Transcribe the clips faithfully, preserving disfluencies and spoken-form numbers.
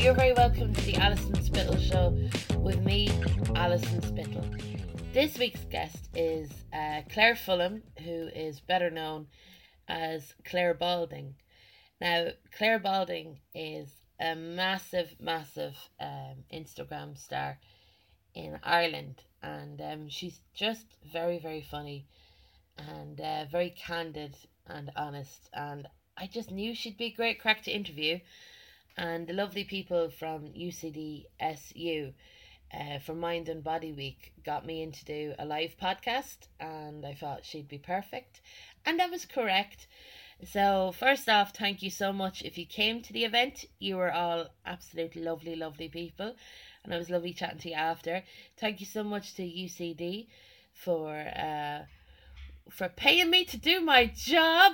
you're very welcome to the Alison Spittle Show with me, Alison Spittle. This week's guest is uh, Claire Fulham, who is better known as Claire Balding. Now, Claire Balding is a massive, massive um, Instagram star in Ireland, and um, she's just very, very funny and uh, very candid and honest, and I just knew she'd be a great crack to interview. And the lovely people from U C D S U uh, for Mind and Body Week got me in to do a live podcast, and I thought she'd be perfect, and I was correct. So first off, thank you so much. If you came to the event, you were all absolutely lovely, lovely people, and it was lovely chatting to you after. Thank you so much to U C D for uh, for paying me to do my job.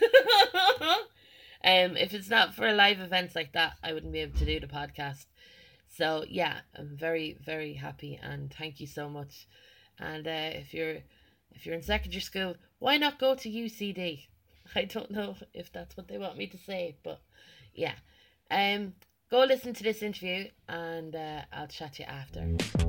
Um, if it's not for live events like that, I wouldn't be able to do the podcast. So yeah, I'm very, very happy, and thank you so much. And uh, if you're if you're in secondary school, why not go to U C D? I don't know if that's what they want me to say, but yeah. Um, go listen to this interview, and uh, I'll chat to you after.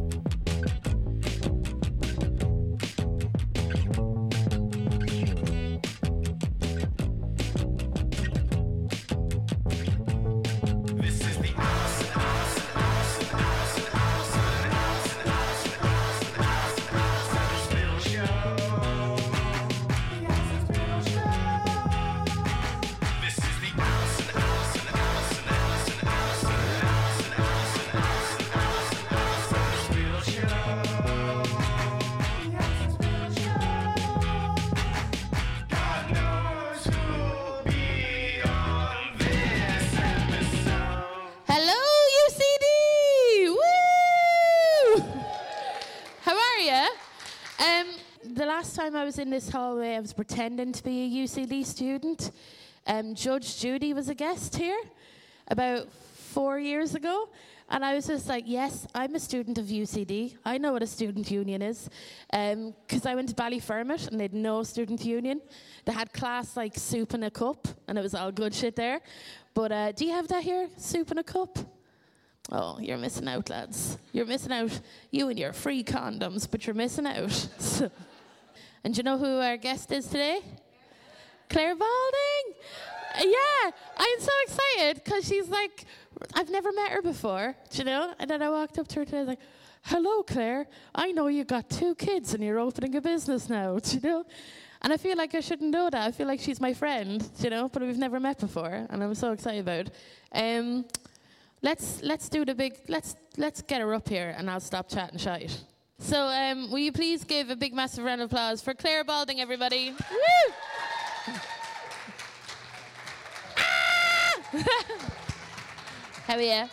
Time I was in this hallway, I was pretending to be a U C D student. Um, Judge Judy was a guest here about four years ago, and I was just like, yes, I'm a student of U C D. I know what a student union is, because um, I went to Ballyfermot and they had no student union. They had class like soup in a cup, and it was all good shit there. But uh, do you have that here, soup in a cup? Oh, you're missing out, lads. You're missing out. You and your free condoms, but you're missing out. And do you know who our guest is today? Claire Balding. Yeah, I'm so excited because she's like, I've never met her before, do you know? And then I walked up to her today, I was like, hello, Claire. I know you got two kids and you're opening a business now, do you know? And I feel like I shouldn't know that. I feel like she's my friend, do you know? But we've never met before, and I'm so excited about it. Um, let's let's do the big. Let's let's get her up here, and I'll stop chatting shite. So, um, will you please give a big, massive round of applause for Claire Balding, everybody? Woo! Ah! How are you?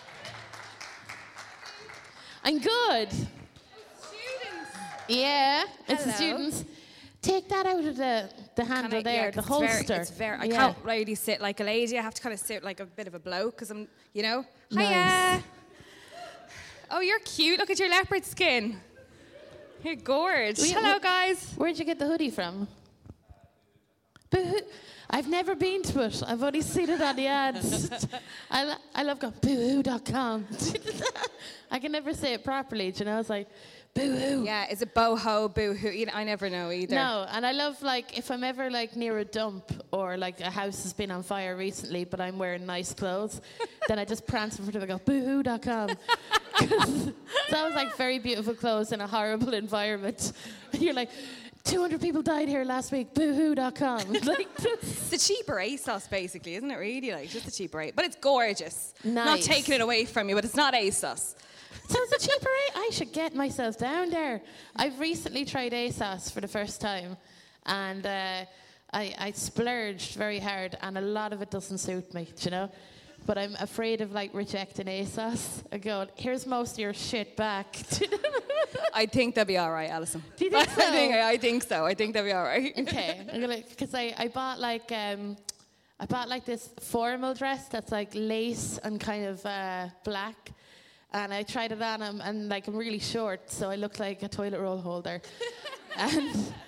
I'm good. Students. Yeah, it's the Hello. students. Take that out of the, the handle I, there, yeah, the it's holster. Very, it's very, I yeah. can't really sit like a lady. I have to kind of sit like a bit of a bloke because I'm, you know. Nice. Hiya. Oh, you're cute. Look at your leopard skin. You're gorgeous. We- Hello, we- guys. Where'd you get the hoodie from? Boo-hoo. I've never been to it. I've only seen it on the ads. I, lo- I love going boohoo dot com. I can never say it properly, do you know? It's like, boohoo. Yeah, is it boho, boohoo? You know, I never know either. No, and I love, like, if I'm ever, like, near a dump or, like, a house has been on fire recently, but I'm wearing nice clothes, then I just prance in front of it and go, boohoo dot com. That was, like, very beautiful clothes in a horrible environment. And you're like, two hundred people died here last week, boohoo dot com. Like, It's the cheaper ASOS, basically, isn't it? Really, like just the cheaper A. But it's gorgeous. Not Nice. taking it away from you, but it's not ASOS. so it's a cheaper rate. I should get myself down there. I've recently tried ASOS for the first time, and uh, I, I splurged very hard, and a lot of it doesn't suit me, do you know? But I'm afraid of, like, rejecting ASOS and going, here's most of your shit back. I think they'll be all right, Alison. Do you think so? I think, I think so. I think they'll be all right. Okay, I'm gonna, because I, I bought like um, I bought like this formal dress that's like lace and kind of uh, black, and I tried it on, and, and like I'm really short, so I look like a toilet roll holder, and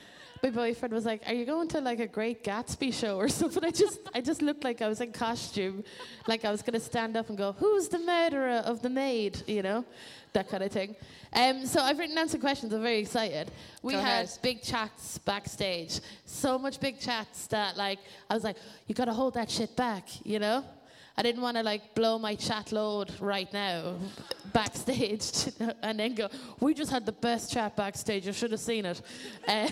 my boyfriend was like, "Are you going to like a Great Gatsby show or something?" I just, I just looked like I was in costume, like I was going to stand up and go, "Who's the murderer of the maid?" You know, that kind of thing. Um, so I've written down some questions. I'm very excited. We Go had ahead. big chats backstage. So much big chats that like I was like, "You got to hold that shit back," you know. I didn't want to like blow my chat load right now backstage and then go, "We just had the best chat backstage. You should have seen it." Uh,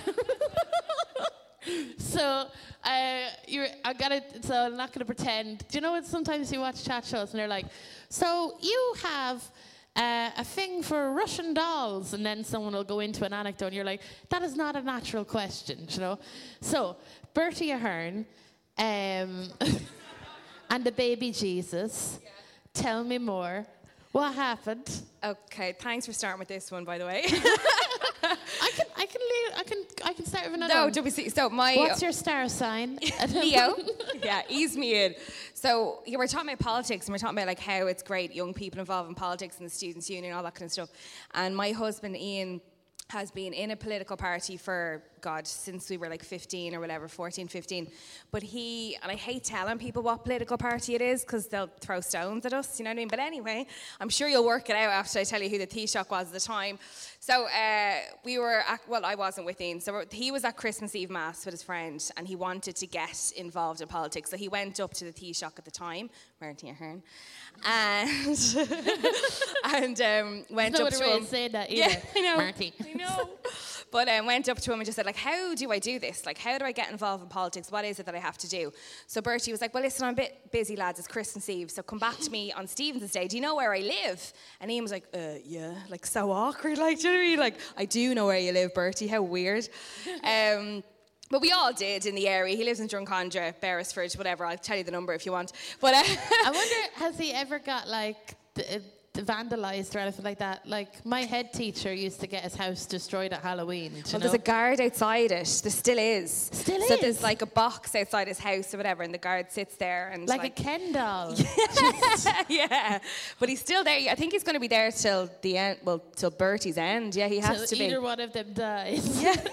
so uh, you're, I got it. So I'm not going to pretend. Do you know what? Sometimes you watch chat shows and they're like, "So you have uh, a thing for Russian dolls," and then someone will go into an anecdote, and you're like, "That is not a natural question," you know. So Bertie Ahern. Um, And the baby Jesus. Yeah. Tell me more. What happened? Okay, thanks for starting with this one, by the way. I can, I can, leave, I can, I can start with another. No, one. W C. So my. What's your star sign? Leo. Yeah, ease me in. So yeah, we're talking about politics, and we're talking about like how it's great young people involved in politics and the students' union, all that kind of stuff. And my husband Ian has been in a political party for, God, since we were like fifteen or whatever, fourteen, fifteen. But he, and I hate telling people what political party it is because they'll throw stones at us, you know what I mean? But anyway, I'm sure you'll work it out after I tell you who the Taoiseach was at the time. So uh, we were, at, well, I wasn't with Ian. So he was at Christmas Eve Mass with his friend and he wanted to get involved in politics. So he went up to the Taoiseach at the time, Bertie Ahern, and, and um, went no up to way him. to say that either. Yeah, I know. Marty. I know. But I um, went up to him and just said, like, how do I do this? Like, how do I get involved in politics? What is it that I have to do? So Bertie was like, well, listen, I'm a bit busy, lads. It's Christmas Eve, so come back to me on Stephen's Day. Do you know where I live? And Ian was like, uh, yeah. Like, so awkward. Like, do you know what I mean? Like, I do know where you live, Bertie. How weird. Um... But we all did in the area. He lives in Drumcondra, Beresford, whatever. I'll tell you the number if you want. But uh, I wonder, has he ever got like d- d- vandalised or anything like that? Like my head teacher used to get his house destroyed at Halloween. Do you well, know? there's a guard outside it. There still is. Still so is? there's like a box outside his house or whatever, and the guard sits there and like, like a Ken doll. yeah, but he's still there. I think he's going to be there till the end. Well, till Bertie's end. Yeah, he has Till to be. either one of them dies. Yeah.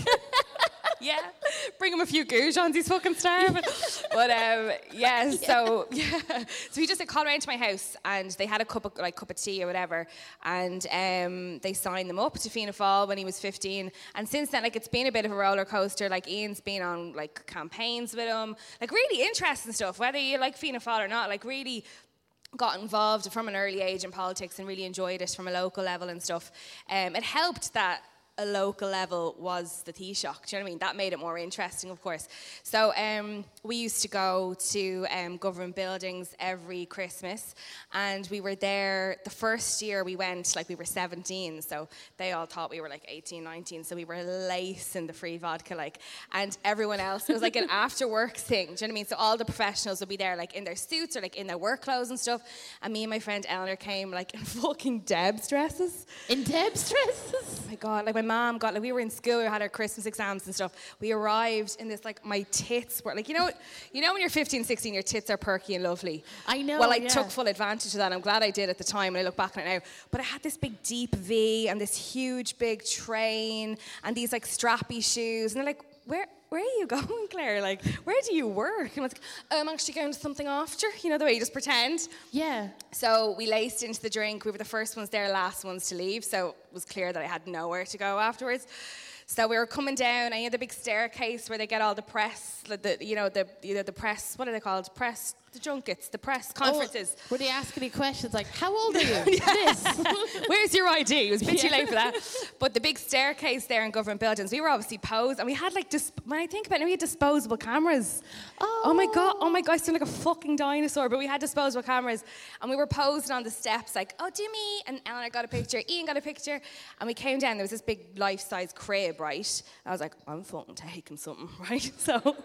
Yeah, bring him a few goujons, he's fucking starving. But um, yeah, so yeah, so he just like, called around to my house, and they had a cup of like cup of tea or whatever, and um, they signed them up to Fianna Fáil when he was fifteen. And since then, like it's been a bit of a roller coaster. Like Ian's been on like campaigns with him, like really interesting stuff. Whether you like Fianna Fáil or not, like really got involved from an early age in politics and really enjoyed it from a local level and stuff. Um, it helped that a local level was the Taoiseach. Do you know what I mean? That made it more interesting, of course. So um, we used to go to um, government buildings every Christmas, and we were there the first year we went, like we were seventeen, so they all thought we were like eighteen, nineteen, so we were lacing the free vodka, like, and everyone else, it was like an after work thing, do you know what I mean? So all the professionals would be there, like in their suits or like in their work clothes and stuff, and me and my friend Eleanor came like in fucking Deb's dresses. In Deb's dresses? Oh my God, like my mom got, like we were in school, we had our Christmas exams and stuff. We arrived in this, like my tits were, like, you know you know when you're fifteen, sixteen, your tits are perky and lovely. I know, Well, I yeah. took full advantage of that. I'm glad I did at the time, and I look back on it now. But I had this big deep V and this huge big train and these like strappy shoes. And they're like, where where are you going, Claire? Like, where do you work? And I was like, I'm actually going to something after. You know, the way you just pretend. Yeah. So we laced into the drink. We were the first ones there, last ones to leave. So it was clear that I had nowhere to go afterwards. So we were coming down, and you know the big staircase where they get all the press, the, the you know the you know, the press. What are they called? Press, the junkets, the press conferences. Oh, were they asking any questions like, how old are you? This. Where's your I D? It was a bit Yeah. too late for that. But the big staircase there in government buildings, we were obviously posed, and we had like, dis- when I think about it, we had disposable cameras. Oh. Oh my God, oh my God, I sound like a fucking dinosaur, but we had disposable cameras, and we were posing on the steps like, oh, do me, and Eleanor got a picture, Ian got a picture, and we came down, there was this big life-size crib, right? I was like, I'm fucking taking something, right? So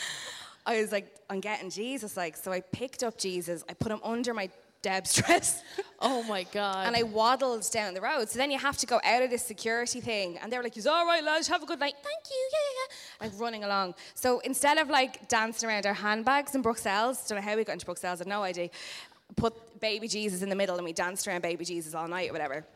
I was like, I'm getting Jesus, like, so I picked up Jesus, I put him under my Deb's dress. Oh my God. And I waddled down the road. So then you have to go out of this security thing. And they were like, "He's all right, lads, have a good night." Thank you, yeah, yeah. Like running along. So instead of like dancing around our handbags in Bruxelles, don't know how we got into Bruxelles, I have no idea, put baby Jesus in the middle and we danced around baby Jesus all night or whatever.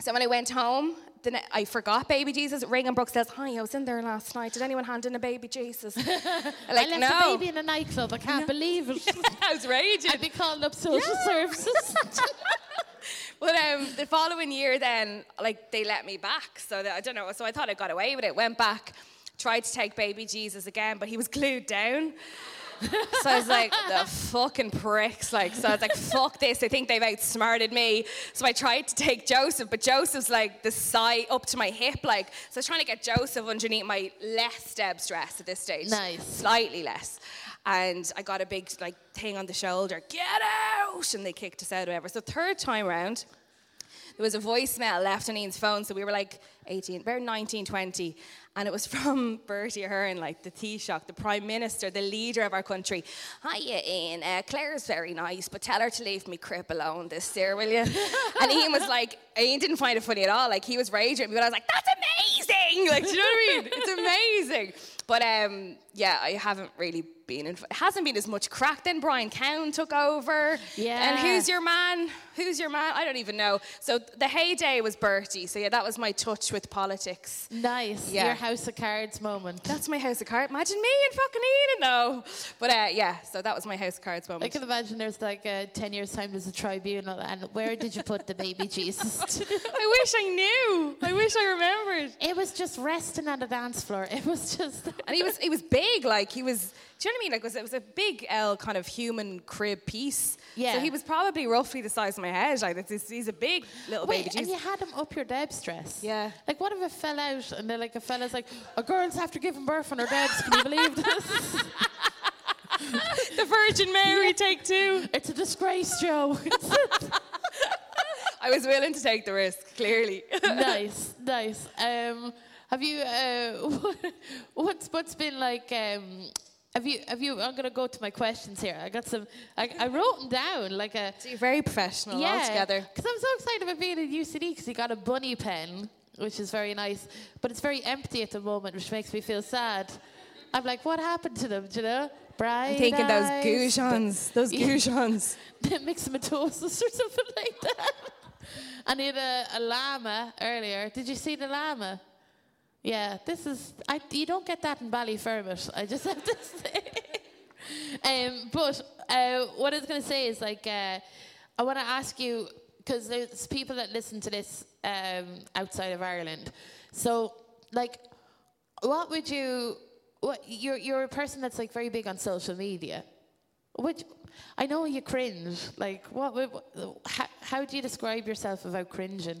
So when I went home, the ne- I forgot baby Jesus. Reagan Brooks says, "Hi, I was in there last night. Did anyone hand in a baby Jesus?" I'm like, I left no. a baby in a nightclub. I can't believe it. I was raging. I'd be calling up social Yeah. services. But um, the following year then, like, they let me back. So that, I don't know. So I thought I got away with it. Went back, tried to take baby Jesus again, but he was glued down. So I was like, the fucking pricks. Like, so I was like, fuck this. I think they've outsmarted me. So I tried to take Joseph, but Joseph's like the side up to my hip. Like, so I was trying to get Joseph underneath my less Deb's dress at this stage. Nice. Slightly less. And I got a big like thing on the shoulder, get out! And they kicked us out or whatever. So third time round, there was a voicemail left on Ian's phone. So we were like eighteen, about nineteen, twenty. And it was from Bertie Ahern, like the Taoiseach, the Prime Minister, the leader of our country. Hiya, Ian. Uh, Claire's very nice, but tell her to leave me crib alone this year, will you? And Ian was like, Ian didn't find it funny at all. Like, he was raging at me, but I was like, that's amazing! Like, do you know what I mean? It's amazing. But um, yeah, I haven't really been in. It hasn't been as much crack. Then Brian Cowan took over. Yeah. And who's your man? Who's your man? I don't even know. So the heyday was Bertie. So yeah, that was my touch with politics. Nice. Yeah. Your House of Cards moment. That's my House of Cards. Imagine me and fucking Ian, no. But uh, yeah, so that was my House of Cards moment. I can imagine there's like uh, ten years time there's a tribunal, and where did you put the baby Jesus? I wish I knew. I wish I remembered. It was just resting on the dance floor. It was just. And he was he was big, like he was. Do you know what I mean? Like it was, it was a big L kind of human crib piece. Yeah. So he was probably roughly the size of my head. Like it's, he's a big little Wait, baby and Jesus. you had him up your Deb's dress? Yeah. Like, what if it fell out and then, like, a fella's like, a girl's after giving birth on her Deb's, can you believe this? The Virgin Mary, Yeah. take two. It's a disgrace, Joe. I was willing to take the risk, clearly. Nice, nice. Um, have you, uh, what's, what's been like, um, have you, have you, I'm going to go to my questions here. I got some, I, I wrote them down like a... So you're very professional Yeah, altogether. because I'm so excited about being at U C D because he got a bunny pen, which is very nice, but it's very empty at the moment, which makes me feel sad. I'm like, what happened to them, do you know? Bright I'm thinking those eyes, goujons, those Yeah. goujons. myxomatosis or something like that. And he had a, a llama earlier. Did you see the llama? Yeah, this is, I, you don't get that in Ballyfermot, I just have to say. um, but uh, what I was going to say is, like, uh, I want to ask you, because there's people that listen to this um, outside of Ireland. So, like, what would you, what, you're, you're a person that's, like, very big on social media. Which, I know you cringe. Like, what, what how, how do you describe yourself without cringing?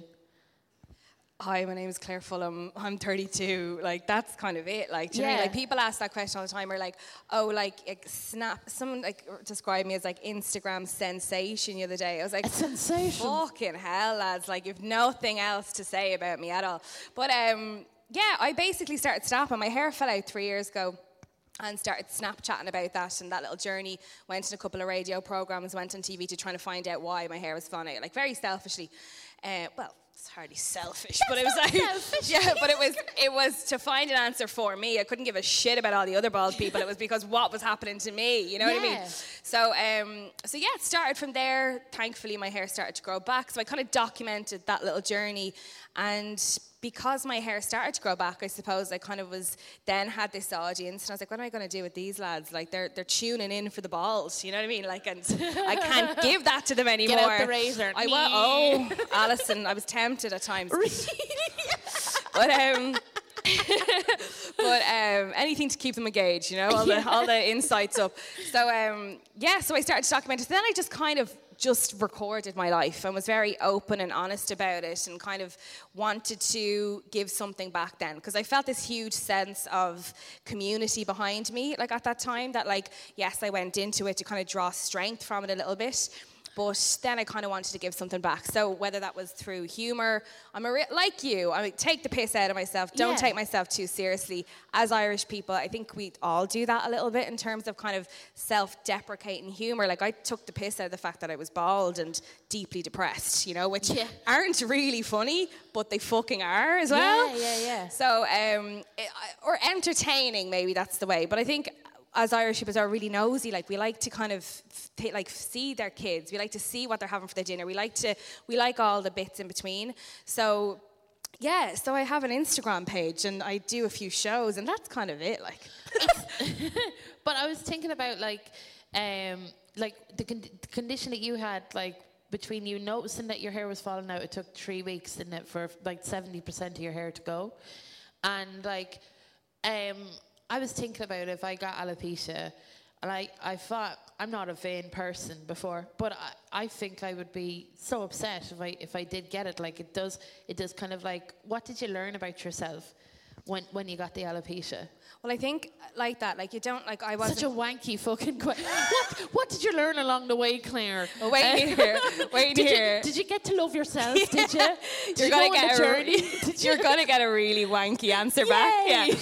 Hi, my name is Claire Fulham. I'm thirty-two. Like, that's kind of it. Like, do you know what I Yeah. mean? Like, people ask that question all the time. Are like, oh, like, like, snap. Someone like described me as like Instagram sensation the other day. I was like, A sensation. fucking hell, lads. Like, you've nothing else to say about me at all. But um, yeah, I basically started snapping. My hair fell out three years ago. And started Snapchatting about that, and that little journey. Went in a couple of radio programs, went on T V to try to find out why my hair was falling out, like very selfishly. Uh, well, it's hardly selfish, but it was like, Selfish. yeah, but it was it was to find an answer for me. I couldn't give a shit about all the other bald people. It was because what was happening to me. You know what I mean? Yeah. So, um, so yeah, it started from there. Thankfully, my hair started to grow back. So I kind of documented that little journey, and because my hair started to grow back, I suppose I kind of was then had this audience, and I was like, what am I going to do with these lads? Like, they're they're tuning in for the balls, you know what I mean? Like, and I can't give that to them anymore. Get out the razor. I wa- oh, Alison, I was tempted at times. But um, but um, anything to keep them engaged, you know, all the all the insights up. So um, yeah, so I started to document it. Then I just kind of just recorded my life and was very open and honest about it, and kind of wanted to give something back then, because I felt this huge sense of community behind me, like at that time, that like, yes, I went into it to kind of draw strength from it a little bit. But then I kind of wanted to give something back. So whether that was through humor, I'm a re- like you, I mean, take the piss out of myself. Don't Yeah. take myself too seriously. As Irish people, I think we all do that a little bit in terms of kind of self-deprecating humor. Like, I took the piss out of the fact that I was bald and deeply depressed, you know, which Yeah. aren't really funny, but they fucking are as well. Yeah, yeah, yeah. So, um, it, or entertaining, maybe that's the way. But I think as Irish people are really nosy. Like, we like to kind of t- like see their kids. We like to see what they're having for their dinner. We like to, we like all the bits in between. So, yeah, so I have an Instagram page and I do a few shows and that's kind of it, like. But I was thinking about, like, um, like the, con- the condition that you had, like, between you noticing that your hair was falling out, it took three weeks, didn't it, for like seventy percent of your hair to go. And, like, um, I was thinking about if I got alopecia, and I, I thought, I'm not a vain person before, but I, I think I would be so upset if I if I did get it. Like, it does, it does kind of like, what did you learn about yourself when when you got the alopecia? Well, I think like that, like you don't, like I wasn't... Such a wanky fucking question. what, what did you learn along the way, Claire? Well, wait Uh, here, wait did here. You, did you get to love yourself, did you? Did You're you gonna go get on a the journey? Did you? You're gonna get a really wanky answer back. Yeah.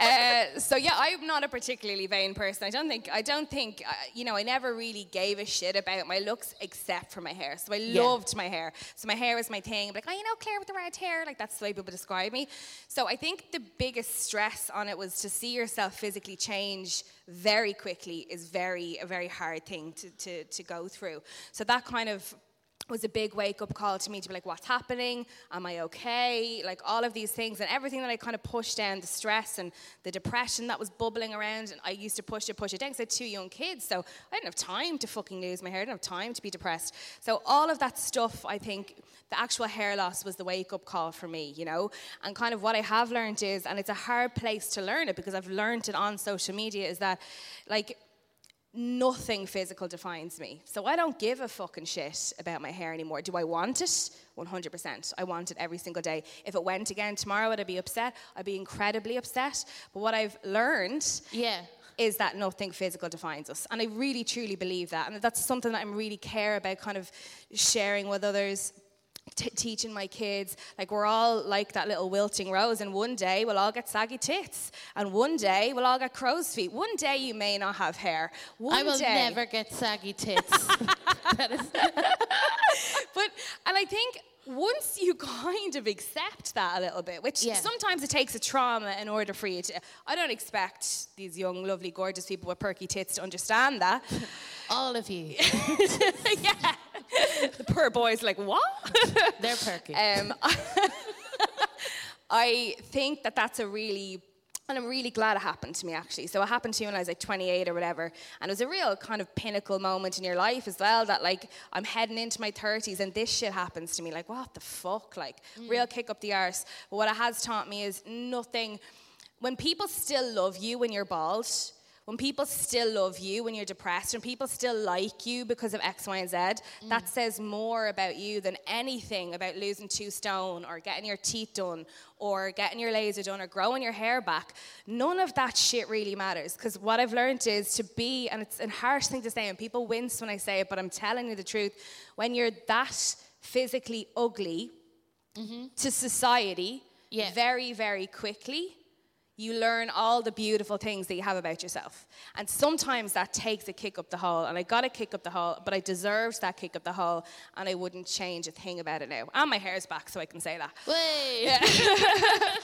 Uh, so yeah, I'm not a particularly vain person. I don't think. I don't think. Uh, you know, I never really gave a shit about my looks except for my hair. So I Yeah. loved my hair. So my hair was my thing. Like, oh, you know, Claire with the red hair. Like, that's the way people describe me. So I think the biggest stress on it was to see yourself physically change very quickly is very a very hard thing to to to go through. So that kind of was a big wake-up call to me to be like, what's happening? Am I okay? Like, all of these things and everything that I kind of pushed down, the stress and the depression that was bubbling around, and I used to push it, push it down because I had two young kids, so I didn't have time to fucking lose my hair. I didn't have time to be depressed. So all of that stuff, I think, the actual hair loss was the wake-up call for me, you know? And kind of what I have learned is, and it's a hard place to learn it because I've learned it on social media, is that, like, nothing physical defines me. So I don't give a fucking shit about my hair anymore. Do I want it? one hundred percent. I want it every single day. If it went again tomorrow, would I be upset? I'd be incredibly upset. But what I've learned Yeah. is that nothing physical defines us. And I really, truly believe that. And that's something that I really care about kind of sharing with others, T- teaching my kids. Like, we're all like that little wilting rose, and one day we'll all get saggy tits, and one day we'll all get crow's feet. One day you may not have hair. One I will day, never get saggy tits. That is- but and I think once you kind of accept that a little bit, which Yeah. sometimes it takes a trauma in order for you to. I don't expect these young, lovely, gorgeous people with perky tits to understand that. All of you. Yeah. The poor boy's like, what? They're perky. Um, I think that that's a really, and I'm really glad it happened to me, actually. So it happened to me when I was like twenty-eight or whatever, and it was a real kind of pinnacle moment in your life as well, that like I'm heading into my thirties and this shit happens to me. Like, what the fuck? Like, mm. real kick up the arse. But what it has taught me is nothing. When people still love you when you're bald, when people still love you when you're depressed, when people still like you because of X, Y, and Z, mm. that says more about you than anything about losing two stone or getting your teeth done or getting your laser done or growing your hair back. None of that shit really matters, because what I've learned is to be, and it's a harsh thing to say, and people wince when I say it, but I'm telling you the truth, when you're that physically ugly mm-hmm. to society yeah. very, very quickly, you learn all the beautiful things that you have about yourself. And sometimes that takes a kick up the hole. And I got a kick up the hole, but I deserved that kick up the hole, and I wouldn't change a thing about it now. And my hair's back, so I can say that. Wait. Yeah.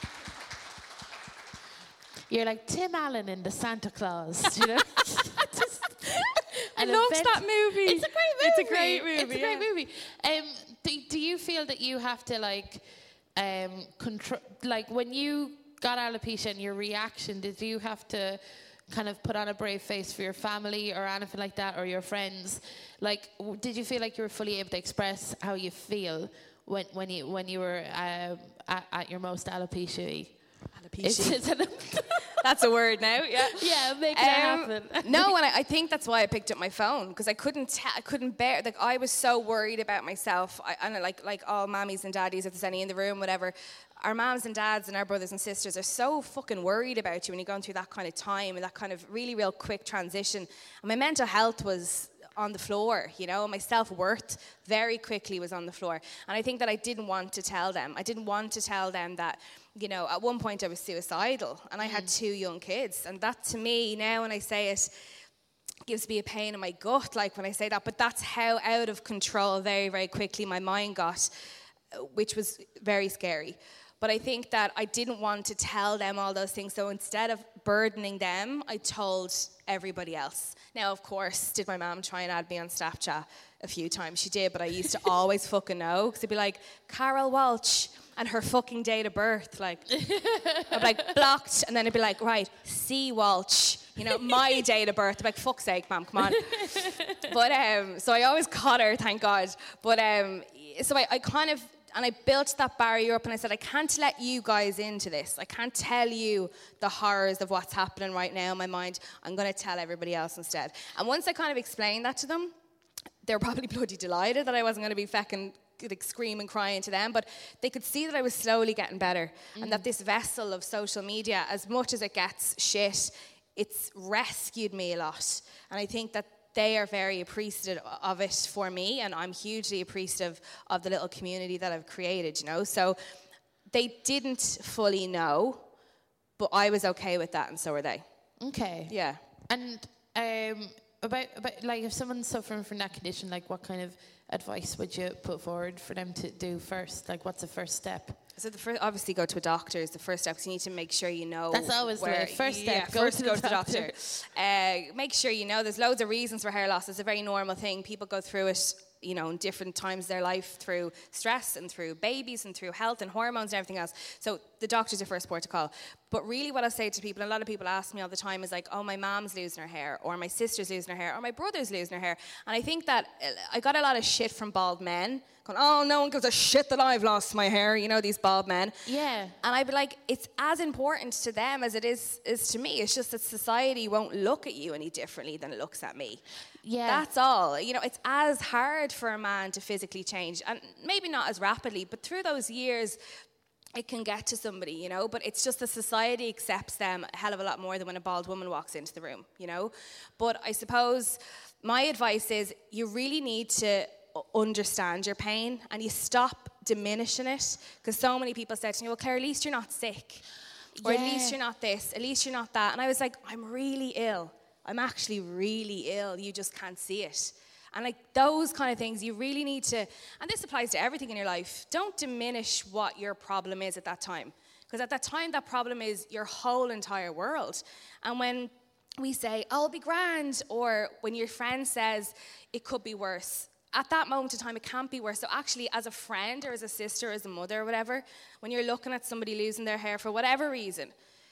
You're like Tim Allen in the Santa Claus, you know? Just, I loved event. that movie. It's a great movie. It's a great movie. It's a great yeah. movie. Um, do, do you feel that you have to, like, um, control, like, when you got alopecia and your reaction, did you have to kind of put on a brave face for your family or anything like that, or your friends? Like, w- did you feel like you were fully able to express how you feel when when you when you were um, at, at your most alopecia? Alopecia. That's a word now. Yeah. Yeah, make it um, happen. No, and I, I think that's why I picked up my phone, because I couldn't ta- I couldn't bear, like, I was so worried about myself. I, and like like all mammies and daddies, if there's any in the room, whatever. Our moms and dads and our brothers and sisters are so fucking worried about you when you're going through that kind of time and that kind of really real quick transition. And my mental health was on the floor, you know, my self-worth very quickly was on the floor. And I think that I didn't want to tell them. I didn't want to tell them that, you know, at one point I was suicidal and I mm. had two young kids. And that, to me, now when I say it, gives me a pain in my gut, like when I say that. But that's how out of control very, very quickly my mind got, which was very scary. But I think that I didn't want to tell them all those things. So instead of burdening them, I told everybody else. Now, of course, did my mom try and add me on Snapchat a few times? She did, but I used to always fucking know. Because it'd be like, Carol Walsh and her fucking date of birth. Like, I'd be like, blocked. And then it'd be like, right, C. Walsh. You know, my date of birth. I'd be like, fuck's sake, ma'am, come on. But, um, so I always caught her, thank God. But, um, so I, I kind of... And I built that barrier up and I said, I can't let you guys into this. I can't tell you the horrors of what's happening right now in my mind. I'm going to tell everybody else instead. And once I kind of explained that to them, they were probably bloody delighted that I wasn't going to be fecking, like, screaming, crying to them. But they could see that I was slowly getting better. Mm. And that this vessel of social media, as much as it gets shit, it's rescued me a lot. And I think that they are very appreciative of it for me, and I'm hugely appreciative of the little community that I've created, you know. So they didn't fully know, but I was okay with that, and so were they. Okay. Yeah. And um, about, about, like, if someone's suffering from that condition, like, what kind of advice would you put forward for them to do first? Like, what's the first step? So the first, obviously, go to a doctor is the first step. Because you need to make sure you know. That's always where, the first step. Yeah, go first to go the to doctor. the doctor. Uh, make sure you know. There's loads of reasons for hair loss. It's a very normal thing. People go through it, you know, in different times of their life through stress and through babies and through health and hormones and everything else. So the doctor's your first port of call. But really, what I say to people, and a lot of people ask me all the time, is like, oh, my mom's losing her hair, or my sister's losing her hair, or my brother's losing her hair. And I think that uh, I got a lot of shit from bald men. Going, oh, no one gives a shit that I've lost my hair, you know, these bald men. Yeah. And I'd be like, it's as important to them as it is, is to me. It's just that society won't look at you any differently than it looks at me. Yeah. That's all. You know, it's as hard for a man to physically change, and maybe not as rapidly, but through those years, it can get to somebody, you know, but it's just that society accepts them a hell of a lot more than when a bald woman walks into the room, you know. But I suppose my advice is you really need to understand your pain and you stop diminishing it, because so many people said to me, well, Claire, at least you're not sick, or yeah. at least you're not this, at least you're not that. And I was like, I'm really ill. I'm actually really ill. You just can't see it. And like those kind of things, you really need to, and this applies to everything in your life, don't diminish what your problem is at that time. Because at that time, that problem is your whole entire world. And when we say, oh, it'll be grand, or when your friend says, it could be worse, at that moment in time, it can't be worse. So actually, as a friend or as a sister or as a mother or whatever, when you're looking at somebody losing their hair for whatever reason,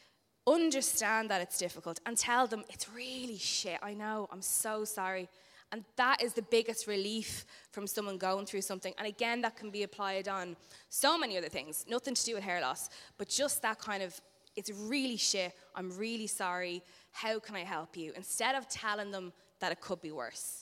understand that it's difficult and tell them, it's really shit, I know, I'm so sorry. And that is the biggest relief from someone going through something. And again, that can be applied on so many other things, nothing to do with hair loss, but just that kind of, it's really shit, I'm really sorry, how can I help you? Instead of telling them that it could be worse.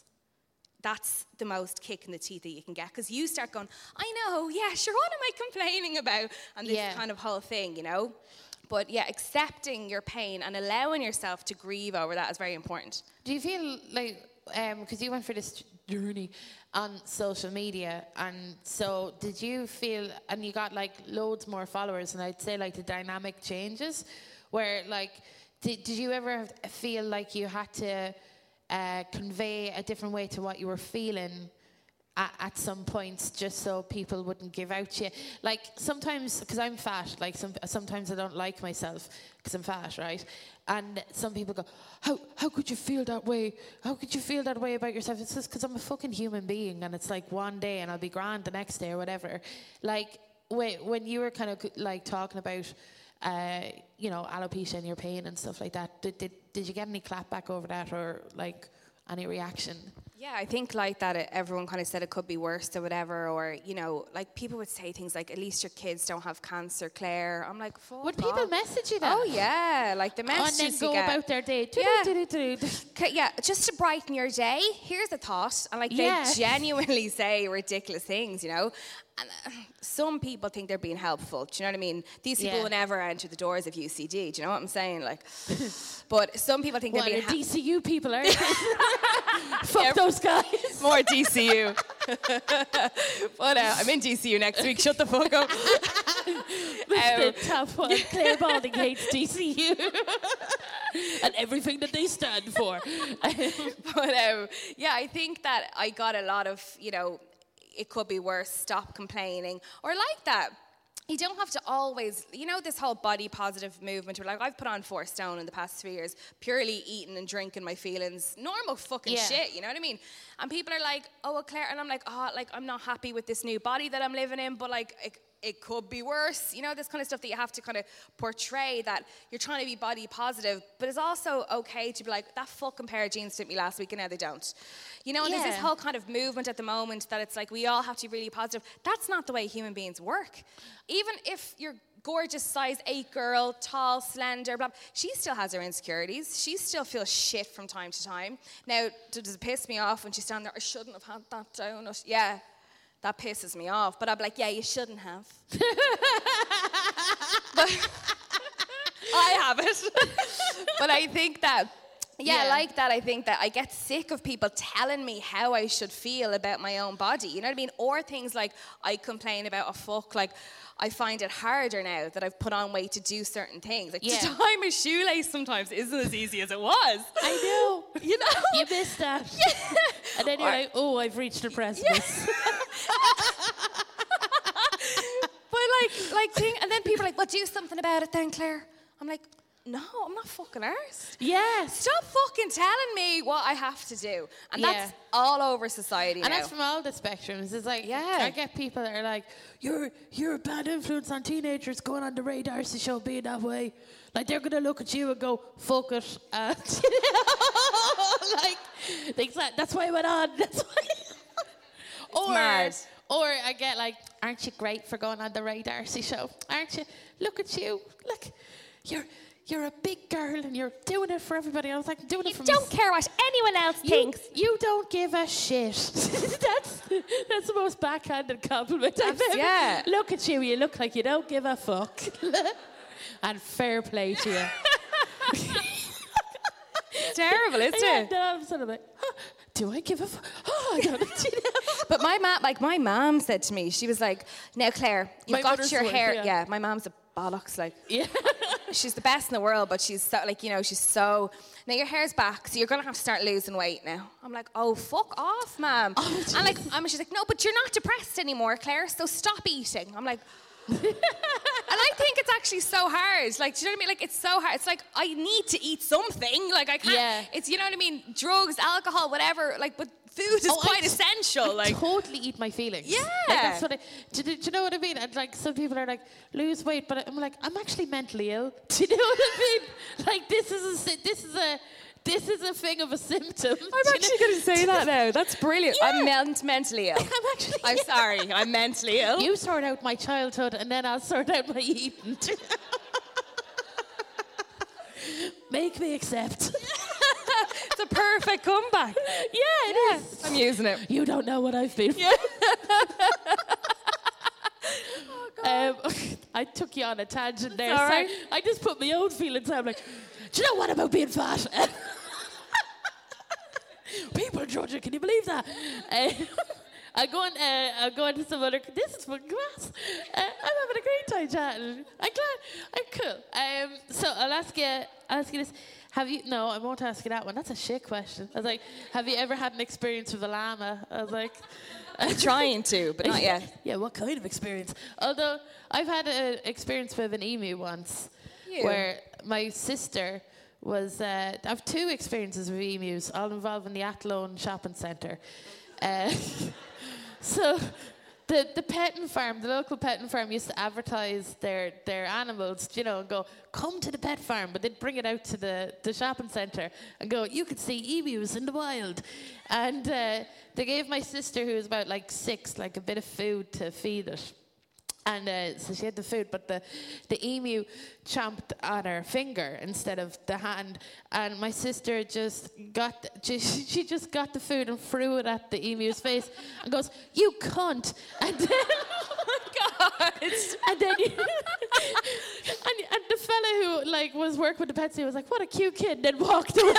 That's the most kick in the teeth that you can get, because you start going, I know, yeah, sure, what am I complaining about? And this yeah. kind of whole thing, you know? But yeah, accepting your pain and allowing yourself to grieve over that is very important. Do you feel like, because um, you went for this journey on social media, and so did you feel, and you got like loads more followers, and I'd say like the dynamic changes, where like, did, did you ever feel like you had to uh, convey a different way to what you were feeling at, at some points, just so people wouldn't give out to you? Like sometimes, because I'm fat, like some, sometimes I don't like myself because I'm fat, right? And some people go, how how could you feel that way? How could you feel that way about yourself? It's just because I'm a fucking human being, and it's like one day and I'll be grand the next day or whatever. Like when, when you were kind of like talking about, uh, you know, alopecia and your pain and stuff like that, did, did, did you get any clap back over that, or like any reaction? Yeah, I think like that it, everyone kind of said it could be worse or whatever, or, you know, like people would say things like, at least your kids don't have cancer, Claire. I'm like, fuck Would people off. message you that? Oh, yeah, like the messages and then go you get. about their day. Yeah. Okay, yeah, just to brighten your day, here's a thought. And like Yeah. they genuinely say ridiculous things, you know. And uh, some people think they're being helpful. Do you know what I mean? These people Yeah. will never enter the doors of U C D. Do you know what I'm saying? Like, but some people think What, they're are being D C U people, are Fuck Yeah. those guys. more D C U. But uh, I'm in D C U next week. Shut the fuck up. The tough one. Claire Balding hates D C U and everything that they stand for. But um, yeah, I think that I got a lot of, you know, it could be worse, stop complaining, or like that. you don't have to always, you know, this whole body positive movement where like I've put on four stone in the past three years, purely eating and drinking my feelings, normal fucking Yeah. shit, you know what I mean? And people are like, oh, well, Claire, and I'm like, oh, like I'm not happy with this new body that I'm living in, but like it, it could be worse, you know, this kind of stuff that you have to kind of portray that you're trying to be body positive, but it's also okay to be like, that fucking pair of jeans fit me last week and now they don't. You know, and there's this Yeah. whole kind of movement at the moment that it's like we all have to be really positive. That's not the way human beings work. Even if you're gorgeous size eight girl, tall, slender, blah, blah, she still has her insecurities. She still feels shit from time to time. Now, does it piss me off when she's down there, I shouldn't have had that donut? Yeah, that pisses me off. But I'm like, yeah, you shouldn't have. But I have it. But I think that, yeah, Yeah. like that, I think that I get sick of people telling me how I should feel about my own body, you know what I mean? Or things like, I complain about a fuck, like, I find it harder now that I've put on weight to do certain things. Like, Yeah. to tie my shoelace sometimes isn't as easy as it was. I know. You know? You missed that. And then you're Or- like, oh, I've reached a precipice. But like, like, thing, and then people are like, well, do something about it then, Claire. I'm like, no, I'm not fucking arsed. Yes. Stop fucking telling me what I have to do. And Yeah. that's all over society And now. that's from all the spectrums. It's like, Yeah. I get people that are like, you're you're a bad influence on teenagers going on the Ray Darcy show being that way. Like, they're going to look at you and go, fuck it. And, you know, like, things like, that's why I went on. That's why. or, mad. or I get like, aren't you great for going on the Ray Darcy show? Aren't you? Look at you. Look, you're... You're a big girl and you're doing it for everybody. I was like, doing it for Don't myself. care what anyone else You, thinks. you don't give a shit. that's that's the most backhanded compliment I've That's- ever. yeah. Look at you. You look like you don't give a fuck. And fair play to you. It's terrible, isn't Yeah, it? then all of a sudden I'm like, huh, do I give a fuck? Oh, I don't know. You know? But my mom, like my mom said to me, she was like, now Claire, you've My got mother's your wife, hair. yeah. Yeah, my mom's a bollocks, like. Yeah. She's the best in the world, but she's so, like, you know, she's so, now your hair's back, so you're going to have to start losing weight now. I'm like, oh, fuck off, ma'am. Oh, and like, I'm, she's like, no, but you're not depressed anymore, Claire, so stop eating. I'm like, and I think it's actually so hard. Like, do you know what I mean? Like, it's so hard. It's like, I need to eat something. Like, I can't, Yeah. it's, you know what I mean? Drugs, alcohol, whatever. Like, but food is Oh, I quite t- essential. I like, totally eat my feelings. Yeah. Like, that's what I, do, do, do you know what I mean? And like, some people are like, lose weight, but I'm like, I'm actually mentally ill. Do you know what I mean? Like, this is a, sy- this is a, this is a thing of a symptom. I'm actually going to say that now. That's brilliant. Yeah. I'm ment- mentally ill. I'm actually. I'm sorry. I'm mentally ill. You sort out my childhood, and then I'll sort out my eating. Make me accept. It's a perfect comeback. Yeah, it is. I'm using it. You don't know what I've been. Yeah. Um, I took you on a tangent there. all Sorry. right. I just put my own feelings out. I'm like, do you know what about being fat? People judge it. Can you believe that? Uh, I go on. Uh, I go into some other. This is fucking class. Uh, I'm having a great time chatting. I'm glad. I'm cool. Um, so I'll ask you. I'll ask you this. Have you? No, I won't ask you that one. That's a shit question. I was like, have you ever had an experience with a llama? I was like. I'm trying to, but not yet. Yeah, what kind of experience? Although I've had an experience with an emu once, You. where my sister was. Uh, I have two experiences with emus, all involving the Athlone shopping centre. Uh, so. The, the petting farm, the local petting farm used to advertise their, their animals, you know, and go, come to the pet farm, but they'd bring it out to the, the shopping centre and go, you could see emus in the wild. And uh, they gave my sister, who was about like six, like a bit of food to feed it. And uh, so she had the food, but the, the emu chomped on her finger instead of the hand. And my sister just got, she, she just got the food and threw it at the emu's face and goes, you cunt. And then, oh my God. And then, and, and the fella who like was working with the pet zoo was like, what a cute kid, and then walked away.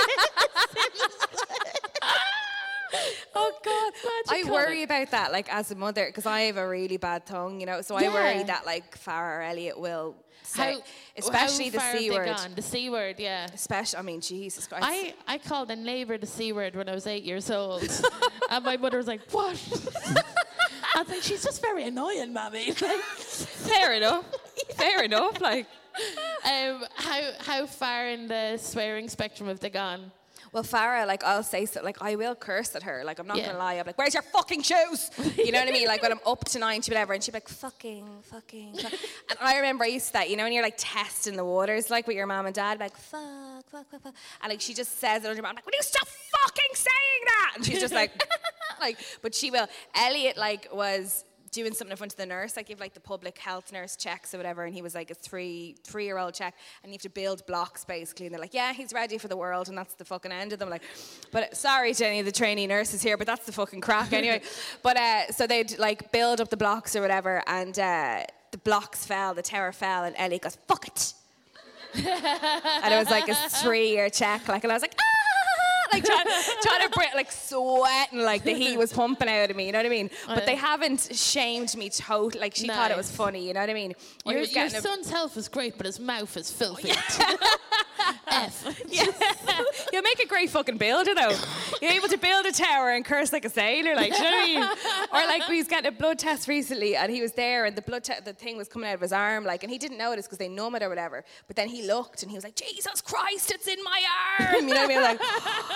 Oh God, I Magical. worry about that, like as a mother, because I have a really bad tongue, you know. So I Yeah. worry that like Farah or Elliot will say, especially how far the C have they word. gone? The C word, yeah. Especially, I mean, Jesus Christ. I, I called a neighbour the C word when I was eight years old. And my mother was like, what? I was like, she's just very annoying, Mammy. Like, Fair enough. Fair enough. Like, um, how how far in the swearing spectrum have they gone? well, Farah, like, I'll say so, like, I will curse at her. Like, I'm not Yeah. gonna lie. I'm like, where's your fucking shoes? You know what I mean? Like, when I'm up to nine, she'd be whatever, and she'd be like, fucking, fucking, fuck. And I remember I used to that, you know, when you're like testing the waters, like with your mom and dad, like, fuck, fuck, fuck, fuck. And like, she just says it under your mom, I'm like, will you stop fucking saying that? And she's just like, like, but she will. Elliot, like, was doing something in front of the nurse, like, give like the public health nurse checks or whatever, and he was like a three three year old check, and you have to build blocks basically, and they're like, yeah, he's ready for the world, and that's the fucking end of them. Like, but sorry to any of the trainee nurses here, but that's the fucking crack anyway. But uh, so they'd like build up the blocks or whatever, and uh, the blocks fell, the tower fell, and Ellie goes, fuck it. And it was like a three year check, like, and I was like, ah! Like trying, trying to bring, like sweating, like the heat was pumping out of me, you know what I mean? But they haven't shamed me totally. Like she Nice. thought it was funny, you know what I mean? Or he Your, was your getting a- son's health is great, but his mouth is filthy. F. Yeah. You'll make a great fucking builder though. You're able to build a tower and curse like a sailor, like, do you know what I mean? Or like we was getting a blood test recently and he was there and the blood te- the thing was coming out of his arm, like, and he didn't notice because they numb it or whatever. But then he looked and he was like, Jesus Christ, it's in my arm. You know what I mean? Like,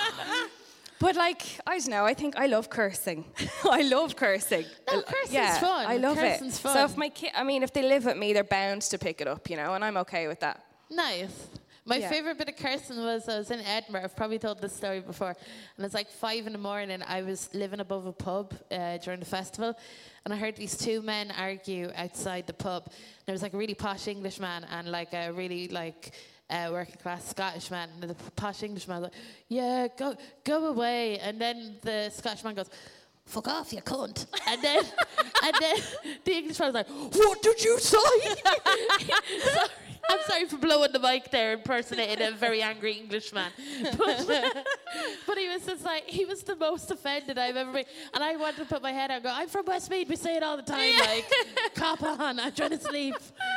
but like, I don't know, I think I love cursing. I love cursing. No, cursing's yeah, fun. I love Cursing's it. fun. So if my kid, I mean, if they live with me, they're bound to pick it up, you know, and I'm okay with that. Nice. My Yeah. favourite bit of cursing was I was in Edinburgh. I've probably told this story before. And it's like five in the morning. I was living above a pub uh, during the festival. And I heard these two men argue outside the pub. There was like a really posh Englishman and like a really like uh, working class Scottish man. And the posh Englishman was like, yeah, go go away. And then the Scottish man goes, fuck off, you cunt. And then, and then the Englishman was like, what did you say? Sorry. I'm sorry for blowing the mic there, impersonating a very angry Englishman. But, but he was just like, he was the most offended I've ever been. And I wanted to put my head out and go, I'm from Westmeath, we say it all the time, like, cop on, I'm trying to sleep.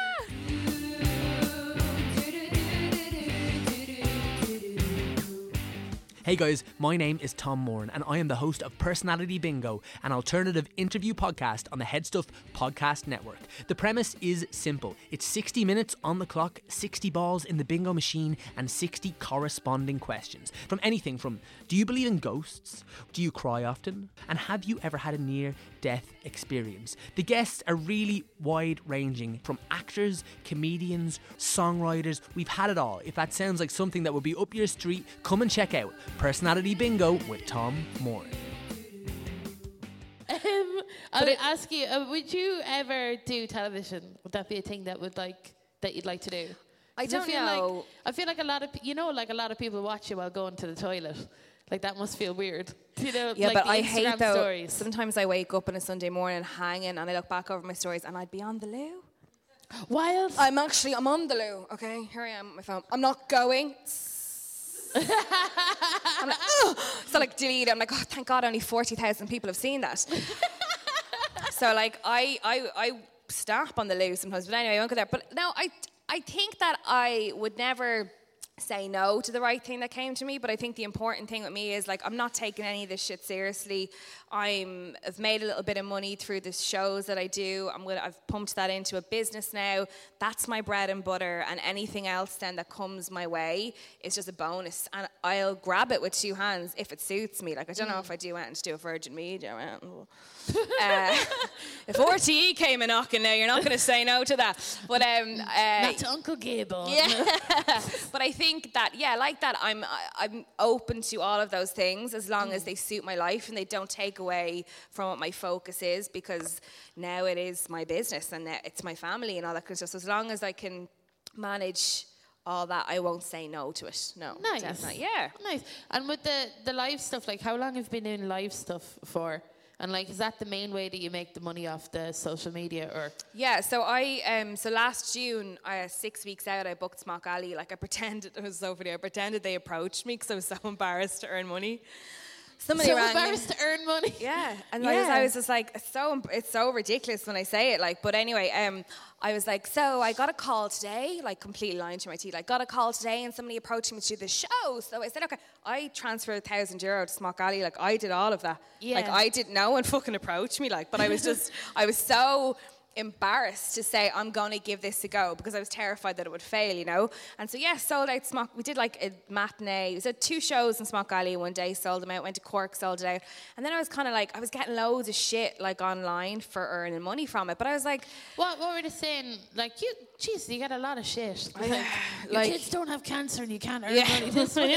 Hey guys, my name is Tom Moran and I am the host of Personality Bingo, an alternative interview podcast on the Headstuff Podcast Network. The premise is simple. It's sixty minutes on the clock, sixty balls in the bingo machine and sixty corresponding questions. From anything from, do you believe in ghosts? Do you cry often? And have you ever had a near-death experience? The guests are really wide-ranging, from actors, comedians, songwriters. We've had it all. If that sounds like something that would be up your street, come and check out Personality Bingo with Tom Moran. Um, I would ask you, uh, would you ever do television? Would that be a thing that would like that you'd like to do? I 'Cause don't feel know. Like, I feel like a lot of pe- you know, like a lot of people watch you while going to the toilet. Like that must feel weird. You know, Yeah, like but the I Instagram hate though. stories. Sometimes I wake up on a Sunday morning hanging, and I look back over my stories, and I'd be on the loo. Wild. I'm actually, I'm on the loo. Okay, here I am on my phone. I'm not going. I'm like, ugh. So like delete it. I'm like, oh, thank God, only forty thousand people have seen that. So like, I, I, I stop on the loo sometimes, but anyway, I won't go there. But no, I, I think that I would never say no to the right thing that came to me, but I think the important thing with me is like I'm not taking any of this shit seriously. I'm I've made a little bit of money through the shows that I do. I'm gonna I've pumped that into a business now. That's my bread and butter, and anything else then that comes my way is just a bonus, and I'll grab it with two hands if it suits me. Like I don't know if I do want to do a Virgin Media. uh, if R T E came a knocking now, you're not going to say no to that. But um, uh, Not to Uncle Gable. yeah, but I think that yeah, like that, I'm I'm open to all of those things as long as they suit my life and they don't take away from what my focus is, because now it is my business and it's my family and all that kind of stuff. So as long as I can manage all that, I won't say no to it. No, Nice. definitely, yeah. Nice. And with the the live stuff, like how long have you been doing live stuff for? And like, is that the main way that you make the money off the social media, or? Yeah, so I um so last June, uh, six weeks out, I booked Smock Alley. Like I pretended, it was so funny. I pretended they approached me because I was so embarrassed to earn money. somebody so rang me. embarrassed to earn money. Yeah, and Yeah. I, was, I was just like, it's so it's so ridiculous when I say it. Like, but anyway, um, I was like, so I got a call today, like completely lying to my teeth. Like, got a call today, and somebody approached me to do the show. So I said, okay, I transferred a thousand euro to Smock Alley. Like, I did all of that. Yeah. Like, I didn't know and fucking approach me. Like, but I was just, I was so embarrassed to say I'm going to give this a go because I was terrified that it would fail, you know. And so yeah, sold out Smock. We did like a matinee. We did two shows in Smock Alley one day, sold them out. Went to Cork, sold it out. And then I was kind of like, I was getting loads of shit like online for earning money from it. But I was like, What, what were they saying? Like, you, jeez, you get a lot of shit. Like, Yeah, your like- kids don't have cancer and you can't earn yeah, money this way.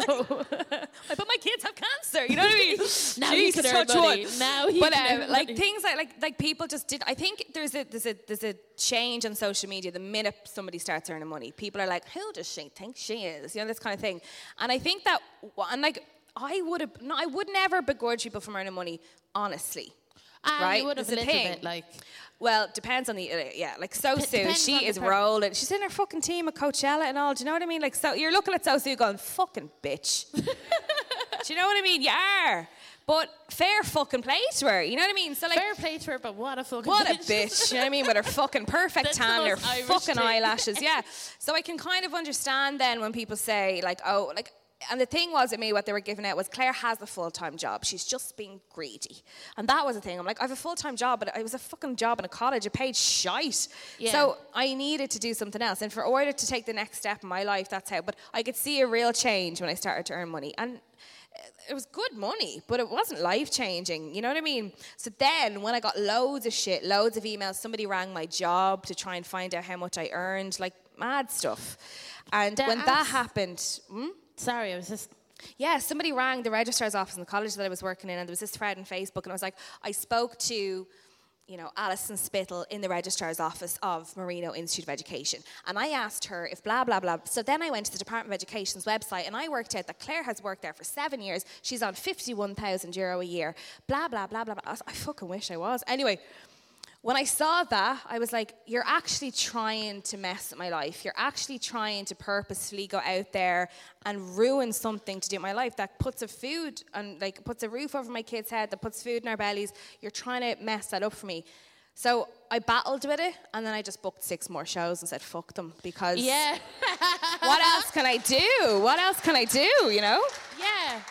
I but my kids have cancer. You know what I mean? Now you Jeez, can earn touch money. wood. Now you but can um, earn like money. things like like like people just did. I think there's a there's a there's a change on social media the minute somebody starts earning money. People are like, who does she think she is? You know, this kind of thing. And I think that and like I would have no, I would never begrudge people from earning money. Honestly. Ah, Right? you would have a There's a little thing. bit, like... Well, it depends on the uh, yeah. Like P- Sosu, depends on she the is per- rolling. She's in her fucking team at Coachella and all. Do you know what I mean? Like, so you're looking at Sosu going, "Fucking bitch." Do you know what I mean? You are. But fair fucking play to her. You know what I mean? So like, Fair play to her, but what a fucking what a bitch. bitch. You know what I mean? With her fucking perfect That's the tan, her most Irish fucking thing. eyelashes. Yeah. So I can kind of understand then when people say like, oh, like. And the thing was with me, what they were giving out was Claire has a full-time job. She's just being greedy. And that was the thing. I'm like, I have a full-time job, but it was a fucking job in a college. It paid shite. Yeah. So I needed to do something else. And for order to take the next step in my life, that's how. But I could see a real change when I started to earn money. And it was good money, but it wasn't life-changing. You know what I mean? So then when I got loads of shit, loads of emails, somebody rang my job to try and find out how much I earned, like mad stuff. And That when that ass- happened... Hmm? Sorry, I was just... Yeah, somebody rang the registrar's office in the college that I was working in, and there was this thread on Facebook, and I was like, I spoke to, you know, Alison Spittle in the registrar's office of Marino Institute of Education, and I asked her if blah, blah, blah. So then I went to the Department of Education's website, and I worked out that Claire has worked there for seven years. She's on fifty-one thousand euro a year. Blah, blah, blah, blah, blah. I, was, I fucking wish I was. Anyway, when I saw that, I was like, you're actually trying to mess with my life. You're actually trying to purposefully go out there and ruin something to do with my life that puts a food and like puts a roof over my kid's head, that puts food in our bellies. You're trying to mess that up for me. So I battled with it, and then I just booked six more shows and said, fuck them, because Yeah. what else can I do? What else can I do, you know? Yeah.